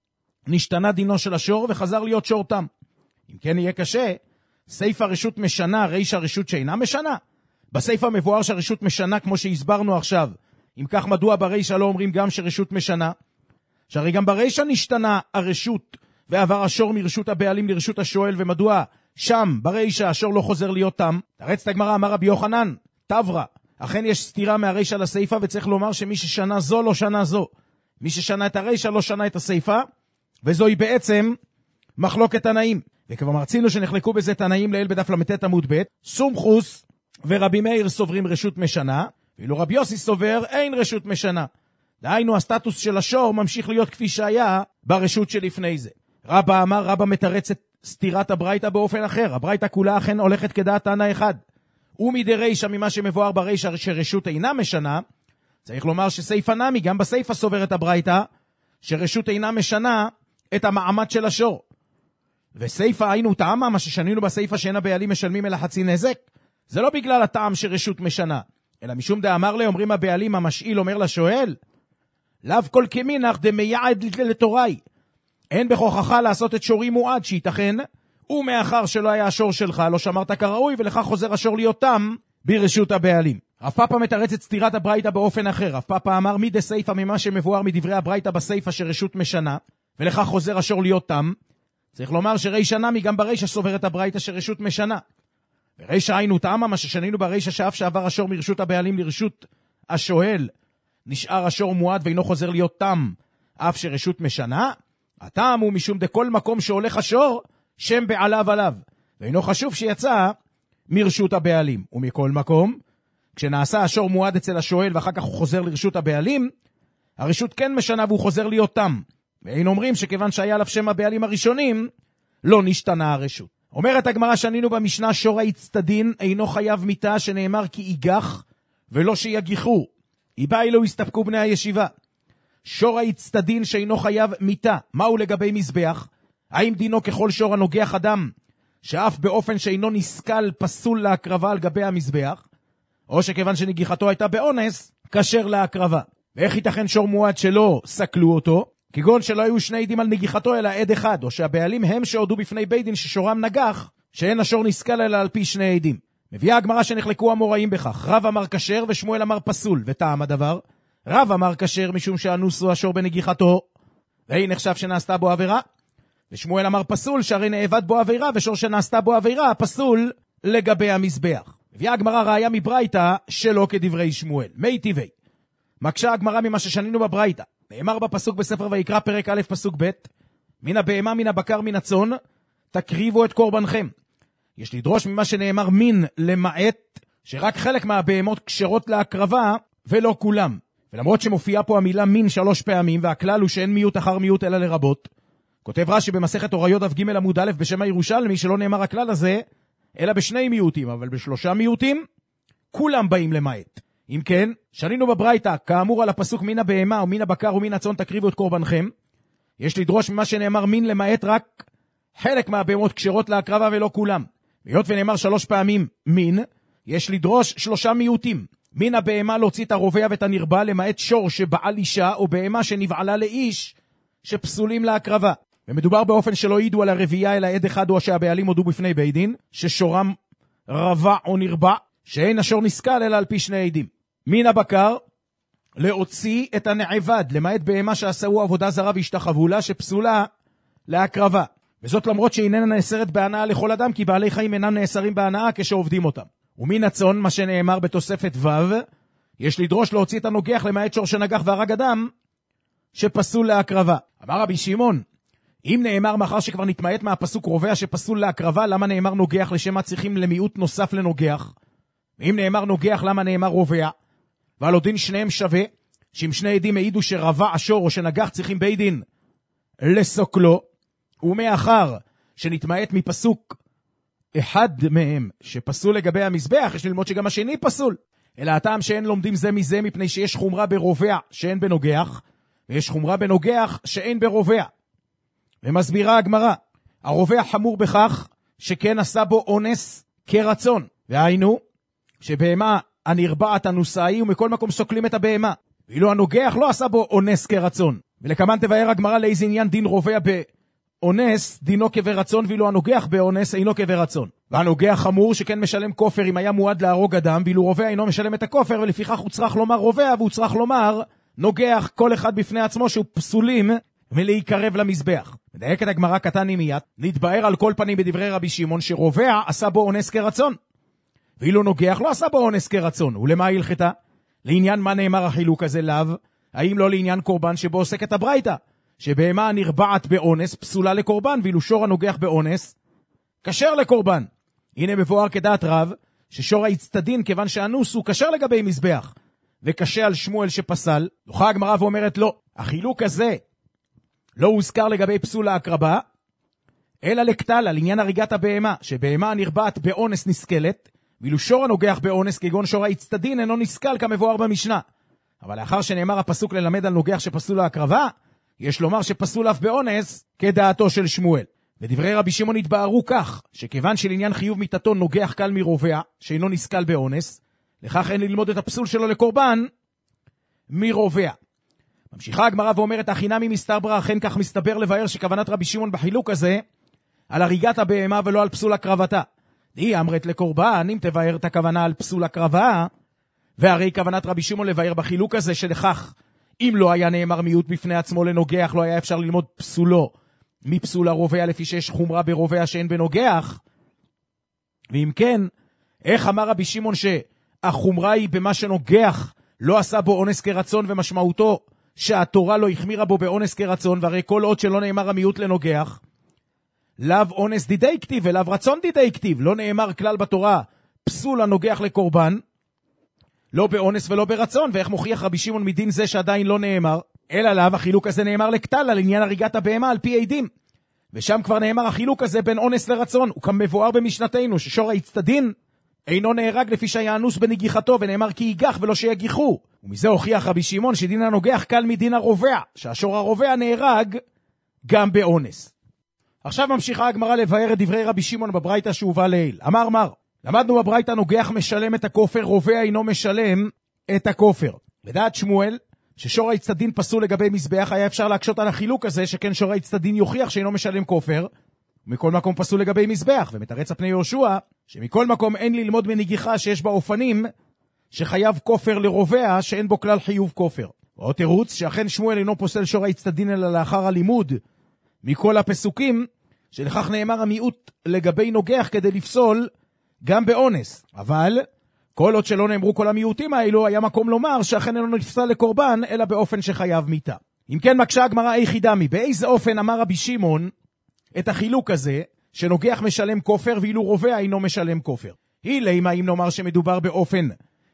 נשתנה דינו של השור וחזר להיות שור תם. אם כן יהיה קשה, סייף הרשות משנה, ריש הרשות שאינה משנה. בסייף המבואר שהרשות משנה, כמו שהסברנו עכשיו, אם כך מדוע ברישה לא אומרים גם שרשות משנה? שהרי גם ברישה נשתנה הרשות ועבר השור מרשות הבעלים לרשות השואל, ומדוע שם ברישה השור לא חוזר להיות תם? תרץ הגמרא, אמר רבי יוחנן, תברא, אכן יש סתירה מהרישה לסייפה, וצריך לומר שמי ששנה זו לא שנה זו. מי ששנה את הרישה לא שנה את הסייפה, וזוהי בעצם מחלוקת תנאים. וכבר מרצינו שנחלקו בזה תנאים לעיל בדף למתת עמוד ב', סומכוס ורבי מאיר סוברים רשות משנה, ואילו רבי יוסי סובר אין רשות משנה. דהיינו הסטטוס של השור ממשיך להיות כפי שהיה ברשות שלפני זה. רבא אמר, רבא מתרץ את סתירת הברייתא באופן אחר. הברייתא כולה אכן הולכת כדעת תנא אחד. ומדי רישא ממה שמבואר ברישא שרשות אינה משנה, צריך לומר שסייפה נמי, גם בסייפה סוברת הברייתא, שרשות אינה משנה את המעמד של השור. וסייפה היינו טעמה, מה ששנינו בסייפה שאין הבעלים משלמים אלא חצי נזק, זה לא בגלל הטעם שרשות משנה, אלא משום דאמר לי, אומרים הבעלים, המשאיל אומר לשואל, לאו כל כמינך דמייעד לתוראי, אין בכוחך לעשות את שורי מועד שייתכן, ומאחר שלא היה השור שלך, לא שמרת כראוי, ולך חוזר השור להיות תם ברשות הבעלים. רב פאפא מתרץ את סתירת הברייתא באופן אחר. רב פאפא אמר מי דסייפה ממה שמבואר מדברי הברייתא בסייפה שרשות משנה, ולך חוזר השור להיות תם. צריך לומר שרישא נמי גם ברישא סוברת הברייתא שרשות משנה. ברישא היינו טעמה, מה ששנינו ברישא שאף שעבר השור מרשות הבעלים לרשות השואל, נשאר השור מועד ואינו חוזר להיות תם, אף שרשות משנה. הטעם הוא משום דכל מקום שהולך השור, שם בעליו עליו, ואינו חשוב שיצא מרשות הבעלים. ומכל מקום, כשנעשה השור מועד אצל השואל ואחר כך הוא חוזר לרשות הבעלים, הרשות כן משנה והוא חוזר להיות תם. ואין אומרים שכיוון שהיה עליו שם הבעלים הראשונים, לא נשתנה הרשות. אומרת הגמרא שנינו במשנה, שור האצטדין אינו חייב מיתה שנאמר כי ייגח ולא שיגיחו. איבא אלו הסתפקו בני הישיבה. שור האצטדין שאינו חייב מיתה, מהו לגבי מזבח? האם דינו ככל שור הנוגח אדם, שאף באופן שאינו נסכל פסול להקרבה על גבי המזבח, או שכיוון שנגיחתו הייתה באונס, כשר להקרבה. ואיך ייתכן שור מועד שלא סקלו אותו? כגון שלא היו שני עדים על נגיחתו אלא עד אחד, או שהבעלים הם שהודו בפני בית דין ששורם נגח, שאין השור נסכל אלא על פי שני עדים. מביאה הגמרא שנחלקו המוראים בכך, רב אמר כשר ושמואל אמר פסול, וטעם הדבר, רב אמר כשר משום שאנוסו השור בנגיחתו, והיא נחשב שנעשתה בו עבירה, ושמואל אמר פסול שהרי נאבד בו עבירה, ושור שנעשתה בו עבירה פסול לגבי המזבח. מביאה הגמרא ראיה מברייתא שלא כדברי שמואל. מי טבעי. מקשה הגמרא ממה ששנינו בברייתא. נאמר בפסוק בספר ויקרא פרק א' פסוק ב', מן הבהמה מן הבקר מן הצאן תקריבו את קורבנכם. יש לדרוש ממה שנאמר מין למעט, שרק חלק מהבהמות כשרות להקרבה ולא כולם. ולמרות שמופיעה פה המילה מין שלוש פעמים, והכלל הוא שאין מיעוט אחר מיעוט אלא לרבות, כותב רש"י במסכת אוריות דף ג' עמוד א' בשם הירושלמי שלא נאמר הכלל הזה אלא בשני מיעוטים, אבל בשלושה מיעוטים כולם באים למעט. אם כן, שנינו בברייתא כאמור על הפסוק מן הבהמה או מן הבקר ומן הצאן תקריבו את קורבנכם, יש לדרוש ממה שנאמר מין למעט רק חלק מהבהמות כשרות להקרבה ולא כולם. והיות ונאמר שלוש פעמים מין, יש לדרוש שלושה מיעוטים. מן הבהמה להוציא את הרובע ואת הנרבה, למעט שור שבעל אישה או בהמה שנבעלה לאיש שפסולים להקרבה. ומדובר באופן שלא ידעו על הרביעה אלא עד אחד או שהבעלים הודו בפני בית דין ששורם רבע או נרבע, שאין השור נסכל אלא על פי שני עדים. מן הבקר להוציא את הנעבד, למעט בהמה שעשהו עבודה זרה והשתחוו לה, שפסולה להקרבה. וזאת למרות שאיננה נאסרת בהנאה לכל אדם, כי בעלי חיים אינם נאסרים בהנאה כשעובדים אותם. ומן הצאן, מה שנאמר בתוספת ו', יש לדרוש להוציא את הנוגח למעט שור שנגח והרג אדם שפסול להקרבה. אמר רבי שמעון, אם נאמר מאחר שכבר נתמעט מהפסוק רובע שפסול להקרבה, למה נאמר נוגח? לשם מה צריכים למיעוט נוסף לנוגח? ואם נאמר נוגח, למה נאמר רובע? ועל עוד דין שניהם שווה, שאם שני עדים העידו שרבע השור או שנגח צריכים בית דין לסוקלו, ומאחר שנתמעט מפסוק אחד מהם שפסול לגבי המזבח, יש ללמוד שגם השני פסול. אלא הטעם שאין לומדים זה מזה, מפני שיש חומרה ברובע שאין בנוגח, ויש חומרה בנוגח שאין ברובע. ומסבירה הגמרא, הרובע חמור בכך שכן עשה בו אונס כרצון. והיינו, שבהמה הנרבעת הנוסאי ומכל מקום סוקלים את הבהמה. ואילו הנוגח לא עשה בו אונס כרצון. ולכמן תבאר הגמרא לאיזה עניין דין רובע באונס, דינו כברצון, ואילו הנוגח באונס אינו כברצון. והנוגח חמור שכן משלם כופר אם היה מועד להרוג אדם, ואילו רובע אינו משלם את הכופר, ולפיכך הוא צריך לומר רובע והוא צריך לומר נוגח, כל אחד בפני עצמו שהוא פסולים ולהיקרב למזבח. מדייקת הגמרא קטן מיד, נתבאר על כל פנים בדברי רבי שמעון שרובע עשה בו אונס כרצון, ואילו נוגח לא עשה בו אונס כרצון. ולמה הלכתה? לעניין מה נאמר החילוק הזה לאו? האם לא לעניין קורבן שבו עוסקת הברייתא, שבהמה נרבעת באונס פסולה לקורבן, ואילו שור הנוגח באונס כשר לקורבן. הנה מבואר כדעת רב ששור האצטדין כיוון שאנוס הוא כשר לגבי מזבח וקשה על שמואל שפסל. דוחה הגמרא ואומרת לא, החילוק הזה לא הוזכר לגבי פסול ההקרבה, אלא לקטלה, לעניין הריגת הבהמה, שבהמה נרבעת באונס נסכלת, ואילו שור הנוגח באונס כגון שור האצטדין אינו נסכל כמבואר במשנה. אבל לאחר שנאמר הפסוק ללמד על נוגח שפסול להקרבה, יש לומר שפסול אף באונס כדעתו של שמואל. ודברי רבי שמעון התבארו כך, שכיוון שלעניין חיוב מיתתו נוגח קל מרובע, שאינו נסקל באונס, לכך אין ללמוד את הפסול שלו לקורבן מרובע. ממשיכה הגמרא ואומרת, החינמי מסתברא, אכן כך מסתבר לבאר שכוונת רבי שמעון בחילוק הזה, על הריגת הבהמה ולא על פסול הקרבתה. היא אמרת לקורבן, אם תבאר את הכוונה על פסול הקרבה, והרי כוונת רבי שמעון לבאר בחילוק הזה שלכך, אם לא היה נאמר מיעוט בפני עצמו לנוגח, לא היה אפשר ללמוד פסולו מפסול הרובע, לפי שיש חומרה ברובע שאין בנוגח. ואם כן, איך אמר רבי שמעון שהחומרה היא במה שנוגח לא עשה בו אונס כרצון, ומשמעותו שהתורה לא החמירה בו באונס כרצון, והרי כל עוד שלא נאמר המיעוט לנוגח, לאו אונס דידי כתיב ולאו רצון דידי כתיב, לא נאמר כלל בתורה פסול הנוגח לקורבן, לא באונס ולא ברצון. ואיך מוכיח רבי שמעון מדין זה שעדיין לא נאמר, אלא לאו החילוק הזה נאמר לקטל על עניין הריגת הבהמה על פי עדים, ושם כבר נאמר החילוק הזה בין אונס לרצון. הוא גם מבואר במשנתנו ששור האצטדין אינו נהרג לפי שהיה אנוס בנגיחתו, ונאמר כי ייגח ולא שיגיחו. ומזה הוכיח רבי שמעון שדין הנוגח קל מדין הרובע, שהשור הרובע נהרג גם באונס. עכשיו ממשיכה הגמרא לבאר את דברי רבי שמעון בברייתא שהובא לעיל. אמר מר, למדנו בברייתא נוגח משלם את הכופר, רובע אינו משלם את הכופר. לדעת שמואל, ששור האצטדין פסול לגבי מזבח, היה אפשר להקשות על החילוק הזה, שכן שור האצטדין יוכיח שאינו משלם כופר, ומכל מקום פסול לגבי מזבח. ומתרץ הפני יהושע, שמכל מקום אין ללמוד מנגיחה שיש בה אופנים, שחייב כופר לרובע שאין בו כלל חיוב כופר. או תירוץ, שאכן שמואל אינו פוסל שור האצטדין אלא לאחר הלימוד מכל הפסוקים, שלכך נאמר המיעוט לגבי נוגח כדי לפסול גם באונס. אבל כל עוד שלא נאמרו כל המיעוטים האלו, היה מקום לומר שאכן אינו נפסל לקורבן אלא באופן שחייב מיתה. אם כן מקשה הגמרא איכי דמי, באיזה אופן אמר רבי שמעון את החילוק הזה שנוגח משלם כופר ואילו רובע אינו משלם כופר? היא לימה אם נאמר שמדובר באופן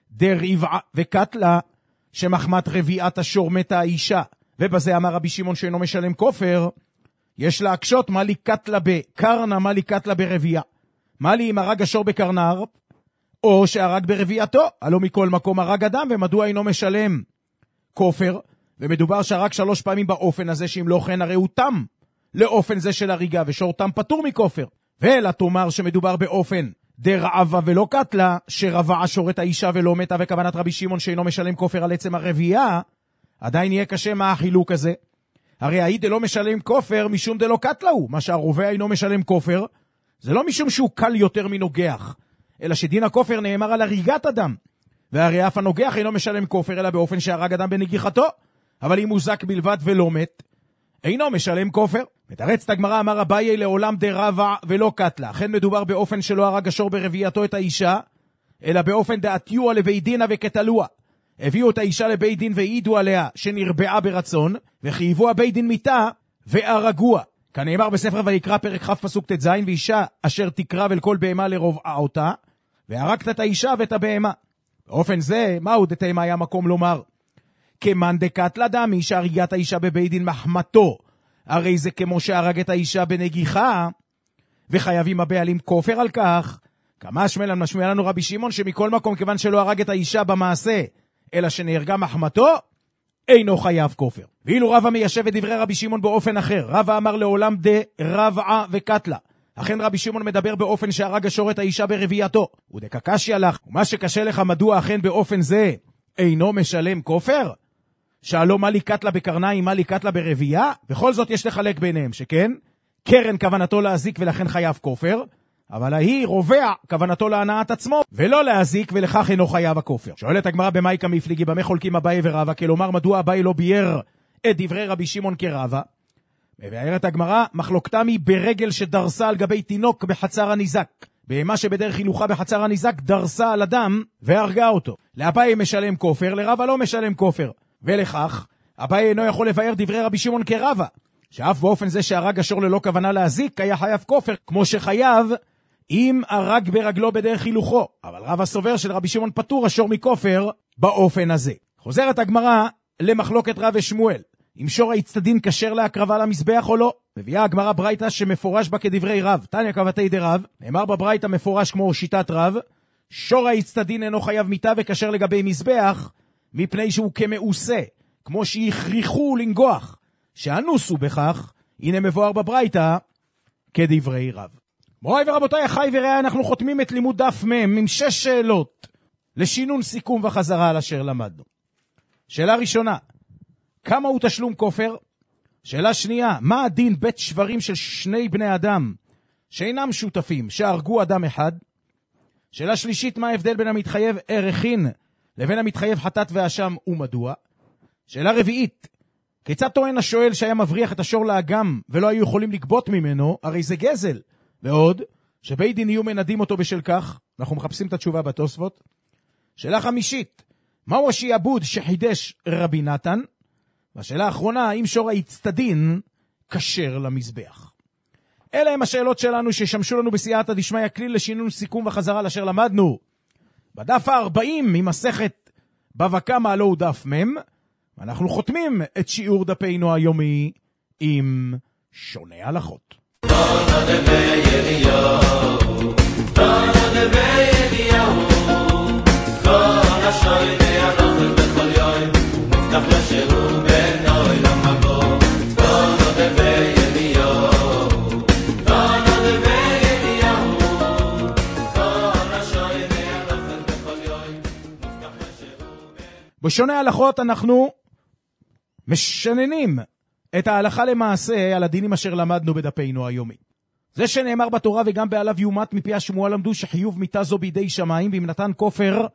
דרבעה וקטלה, שמחמת רביעת השור מתה האישה, ובזה אמר רבי שמעון שאינו משלם כופר, יש להקשות מה לי קטלה בקרנה, מה לי קטלה ברביעה. מה לי אם הרג השור בקרנר, או שהרג ברביעתו? הלא מכל מקום הרג אדם, ומדוע אינו משלם כופר? ומדובר שהרג שלוש פעמים באופן הזה, שאם לא כן הרי הוא תם לאופן זה של הריגה, ושור תם פטור מכופר. ואלה תאמר שמדובר באופן דרעבה ולא קטלה, שרבע השור את האישה ולא מתה, וכוונת רבי שמעון שאינו משלם כופר על עצם הרביעה, עדיין יהיה קשה מה החילוק הזה. הרי האי דלא משלם כופר משום דלא קטלה הוא, מה שהרובע אינו משלם כופר, זה לא משום שהוא קל יותר מנוגח, אלא שדין הכופר נאמר על הריגת אדם, והרי אף הנוגח אינו משלם כופר אלא באופן שהרג אדם בנגיחתו, אבל אם הוא זק בלבד ולא מת, אינו משלם כופר. מתרצת הגמרא, אמר אביי לעולם דרבע ולא קטלה, אכן מדובר באופן שלא הרג השור ברביעתו את האישה, אלא באופן דעתיוע לבית דינה וקטלוה. הביאו את האישה לבית דין והעידו עליה שנרבעה ברצון, וחייבו הבית דין מיתה והרגוה. כנאמר בספר ויקרא פרק כ' פסוק ט"ז, ואישה אשר תקרב אל כל בהמה לרובעה אותה, והרגת את האישה ואת הבהמה. באופן זה, מהו דתימה היה מקום לומר? כמאן דקטלה דמי שהריגת האישה בבית דין מחמתו, הרי זה כמו שהרג את האישה בנגיחה, וחייבים הבעלים כופר על כך. כמה שמלן משמיע לנו רבי שמעון שמכל מקום כיוון שלא הרג את האישה במעשה, אלא שנהרגה מחמתו, אינו חייב כופר. ואילו רבא מיישב את דברי רבי שמעון באופן אחר. רבא אמר לעולם דרבעה וקטלה. אכן רבי שמעון מדבר באופן שהרג השור את האישה ברביעתו. ודקקשי לך, ומה שקשה לך מדוע אכן באופן זה אינו משלם כופר? שאלו מה לי קטלה בקרניים, מה לי קטלה ברביעה? בכל זאת יש לחלק ביניהם, שכן קרן כוונתו להזיק ולכן חייב כופר, אבל ההיא רובע כוונתו להנעת עצמו ולא להזיק ולכך אינו חייב הכופר. שואלת הגמרא במאי כמפליגי, במה חולקים אביי ורבא? כלומר מדוע אביי לא בייר את דברי רבי שמעון כרבא? מבארת הגמרא, מחלוקתם היא ברגל שדרסה על גבי תינוק בחצר הניזק. בהמה שבדרך הילוכה בחצר הניזק דרסה על אדם והרגה אותו. לאביי משלם כופר, לרבא לא משלם כופר. ולכך אביי אינו יכול לבאר דברי רבי שמעון כרבא, שאף באופן זה שהרג השור ללא כוונה להזיק היה חייב כופר, כמו שחייב אם הרג ברגלו בדרך הילוכו. אבל רבא סובר של רבי שמעון פטור השור מכופר באופן הזה. חוזרת הגמרא למחלוקת רב ושמואל, אם שור האצטדין כשר להקרבה למזבח או לא. מביאה הגמרא ברייתא שמפורש בה כדברי רב, תניא קבתי דרב, נאמר בברייתא מפורש כמו שיטת רב, שור האצטדין אינו חייב מיתה וכשר לגבי מזבח, מפני שהוא כמעושה, כמו שהכריחו לנגוח, שאנוסו בכך, הנה מבואר בברייתא, כדברי רב. מוריי ורבותיי, אחי ורעי, אנחנו חותמים את לימוד דף מם עם שש שאלות לשינון סיכום וחזרה על אשר למדנו. שאלה ראשונה, כמה הוא תשלום כופר? שאלה שנייה, מה הדין בית שברים של שני בני אדם שאינם שותפים, שהרגו אדם אחד? שאלה שלישית, מה ההבדל בין המתחייב ערכין לבין המתחייב חטאת ואשם ומדוע? שאלה רביעית, כיצד טוען השואל שהיה מבריח את השור לאגם ולא היו יכולים לגבות ממנו? הרי זה גזל. ועוד, שבית דין יהיו מנדים אותו בשל כך, אנחנו מחפשים את התשובה בתוספות. שאלה חמישית, מהו השיעבוד שחידש רבי נתן? והשאלה האחרונה, האם שור האצטדין כשר למזבח? אלה הם השאלות שלנו ששמשו לנו בסייעתא דשמיא כליל לשינון סיכום וחזרה לאשר למדנו. בדף ה-ארבעים ממסכת בבא קמא, הלא הוא דף מם, ואנחנו חותמים את שיעור דפינו היומי עם שונה הלכות. תנא דבי אליהו, תנא דבי אליהו, כל השויני הלכות בכל יום, מובטח לשהוא בנוי למבוא. תנא דבי אליהו, תנא דבי אליהו, כל השויני הלכות בכל יום, מובטח לשהוא בנוי. בשונה הלכות אנחנו משננים את ההלכה למעשה על הדינים אשר למדנו בדפינו היומי. זה שנאמר בתורה וגם בעליו יומת מפי השמועה למדו שחיוב מיתה זו בידי שמיים, ואם נתן כופר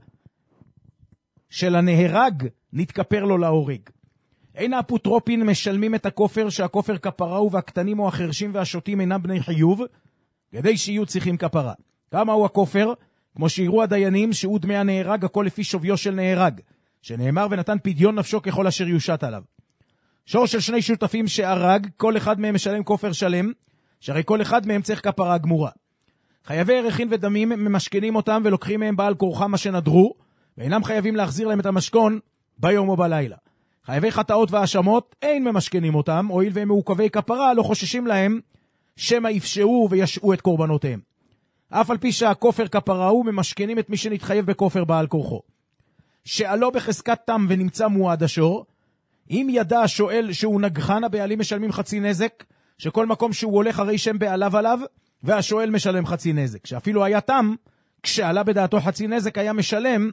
של הנהרג נתכפר לו להורג. אין האפוטרופין משלמים את הכופר שהכופר כפרה הוא, והקטנים או החרשים והשוטים אינם בני חיוב כדי שיהיו צריכים כפרה. כמה הוא הכופר? כמו שיראו הדיינים שהוא דמי הנהרג, הכל לפי שוויו של נהרג, שנאמר ונתן פדיון נפשו ככל אשר יושת עליו. שור של שני שותפים שהרג, כל אחד מהם משלם כופר שלם, שהרי כל אחד מהם צריך כפרה גמורה. חייבי ערכין ודמים ממשכנים אותם ולוקחים מהם בעל כורחם מה שנדרו, ואינם חייבים להחזיר להם את המשכון ביום או בלילה. חייבי חטאות והאשמות אין ממשכנים אותם, הואיל והם מעוכבי כפרה, לא חוששים להם שמא יפשעו וישעו את קורבנותיהם. אף על פי שהכופר כפרה הוא, ממשכנים את מי שנתחייב בכופר בעל כורחו. שעלו בחזקת תם ונמצא מועד השור, אם ידע השואל שהוא נגחן, הבעלים משלמים חצי נזק, שכל מקום שהוא הולך הרי שם בעליו עליו, והשואל משלם חצי נזק. שאפילו היה תם, כשעלה בדעתו חצי נזק היה משלם,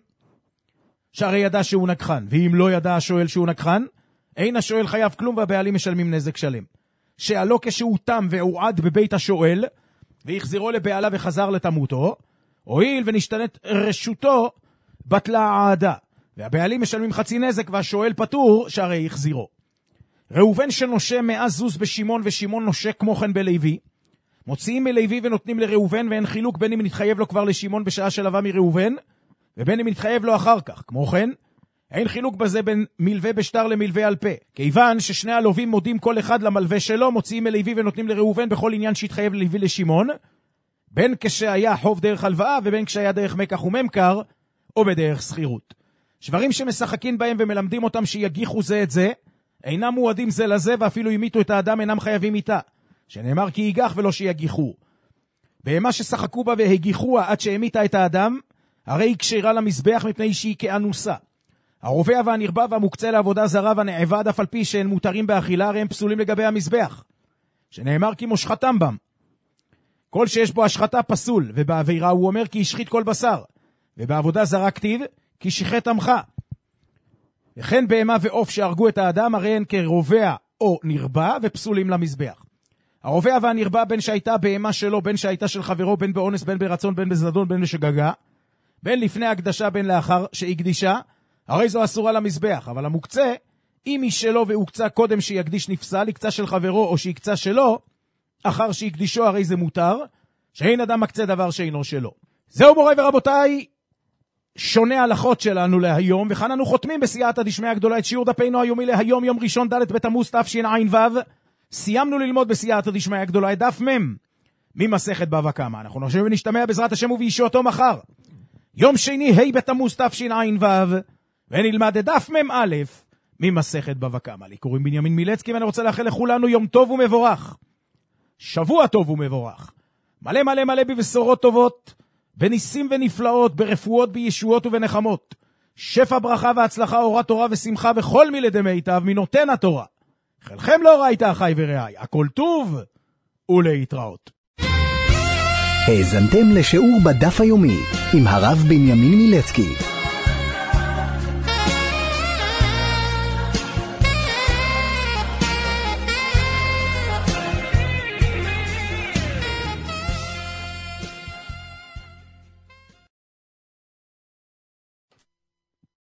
שהרי ידע שהוא נגחן. ואם לא ידע השואל שהוא נגחן, אין השואל חייב כלום והבעלים משלמים נזק שלם. שעלו כשהוא תם והועד בבית השואל, והחזירו לבעלה וחזר לתמותו, הואיל ונשתנת רשותו, בטלה העדה. והבעלים משלמים חצי נזק והשואל פטור שהרי החזירו. ראובן שנושה מאה זוז בשמעון ושמעון נושה כמו כן בלוי, מוציאים מלוי ונותנים לראובן, ואין חילוק בין אם נתחייב לו כבר לשמעון בשעה של הבא מראובן, ובין אם נתחייב לו אחר כך. כמו כן, אין חילוק בזה בין מלווה בשטר למלווה על פה. כיוון ששני הלווים מודים כל אחד למלווה שלו, מוציאים מלוי ונותנים לראובן בכל עניין שהתחייב ללוי לשמעון, בין כשהיה חוב דרך הלוואה ובין כשהיה דרך מקח וממכר, או בדרך סחירות. שברים שמשחקים בהם ומלמדים אותם שיגיחו זה את זה, אינם מועדים זה לזה, ואפילו ימיתו את האדם אינם חייבים איתה, שנאמר כי ייגח ולא שיגיחו. בהמה ששחקו בה והגיחוה עד שהמיתה את האדם, הרי היא קשירה למזבח מפני שהיא כאנוסה. הרובע והנרבע והמוקצה לעבודה זרה והנעבד, אף על פי שהן מותרים באכילה, הרי הם פסולים לגבי המזבח, שנאמר כי מושחתם בם. כל שיש בו השחתה פסול, ובעבירה הוא אומר כי ישחית כל בשר, ובעבודה זרה כתיב כי שיחת עמך. וכן בהמה ועוף שהרגו את האדם, הרי הן כרובע או נרבע ופסולים למזבח. הרובע והנרבע, בין שהייתה בהמה שלו, בין שהייתה של חברו, בין באונס, בין ברצון, בין בזדון, בין בשגגה, בין לפני הקדשה, בין לאחר שהקדישה, הרי זו אסורה למזבח. אבל המוקצה, אם היא שלו והוקצה קודם שיקדיש נפסל, יקצה של חברו או שיקצה שלו, אחר שיקדישו הרי זה מותר, שאין אדם מקצה דבר שאינו שלו. זהו מוריי ורבותיי, שונה הלכות שלנו להיום, וכאן אנו חותמים בסייעתא דשמיא הגדולה את שיעור דפינו היומי להיום, יום ראשון ד' בתמוז תשע"ו. סיימנו ללמוד בסייעתא דשמיא הגדולה את דף מ' ממסכת בבא קמא. אנחנו נשב ונשתמע בעזרת השם ובישועתו מחר, יום שני ה' בתמוז תשע"ו, ונלמד את דף מ' א' ממסכת בבא קמא. לי קוראים בנימין מילצקי, ואני רוצה לאחל לכולנו יום טוב ומבורך, שבוע טוב ומבורך, מלא מלא מלא בבשורות טובות, בניסים ונפלאות, ברפואות, בישועות ובנחמות, שפע ברכה והצלחה, אורה תורה ושמחה וכל מילי דמיטב מנותן התורה. חלכם לא ראית אחי ורעי, הכל טוב ולהתראות. האזנתם לשיעור בדף היומי עם הרב בנימין מילצקי.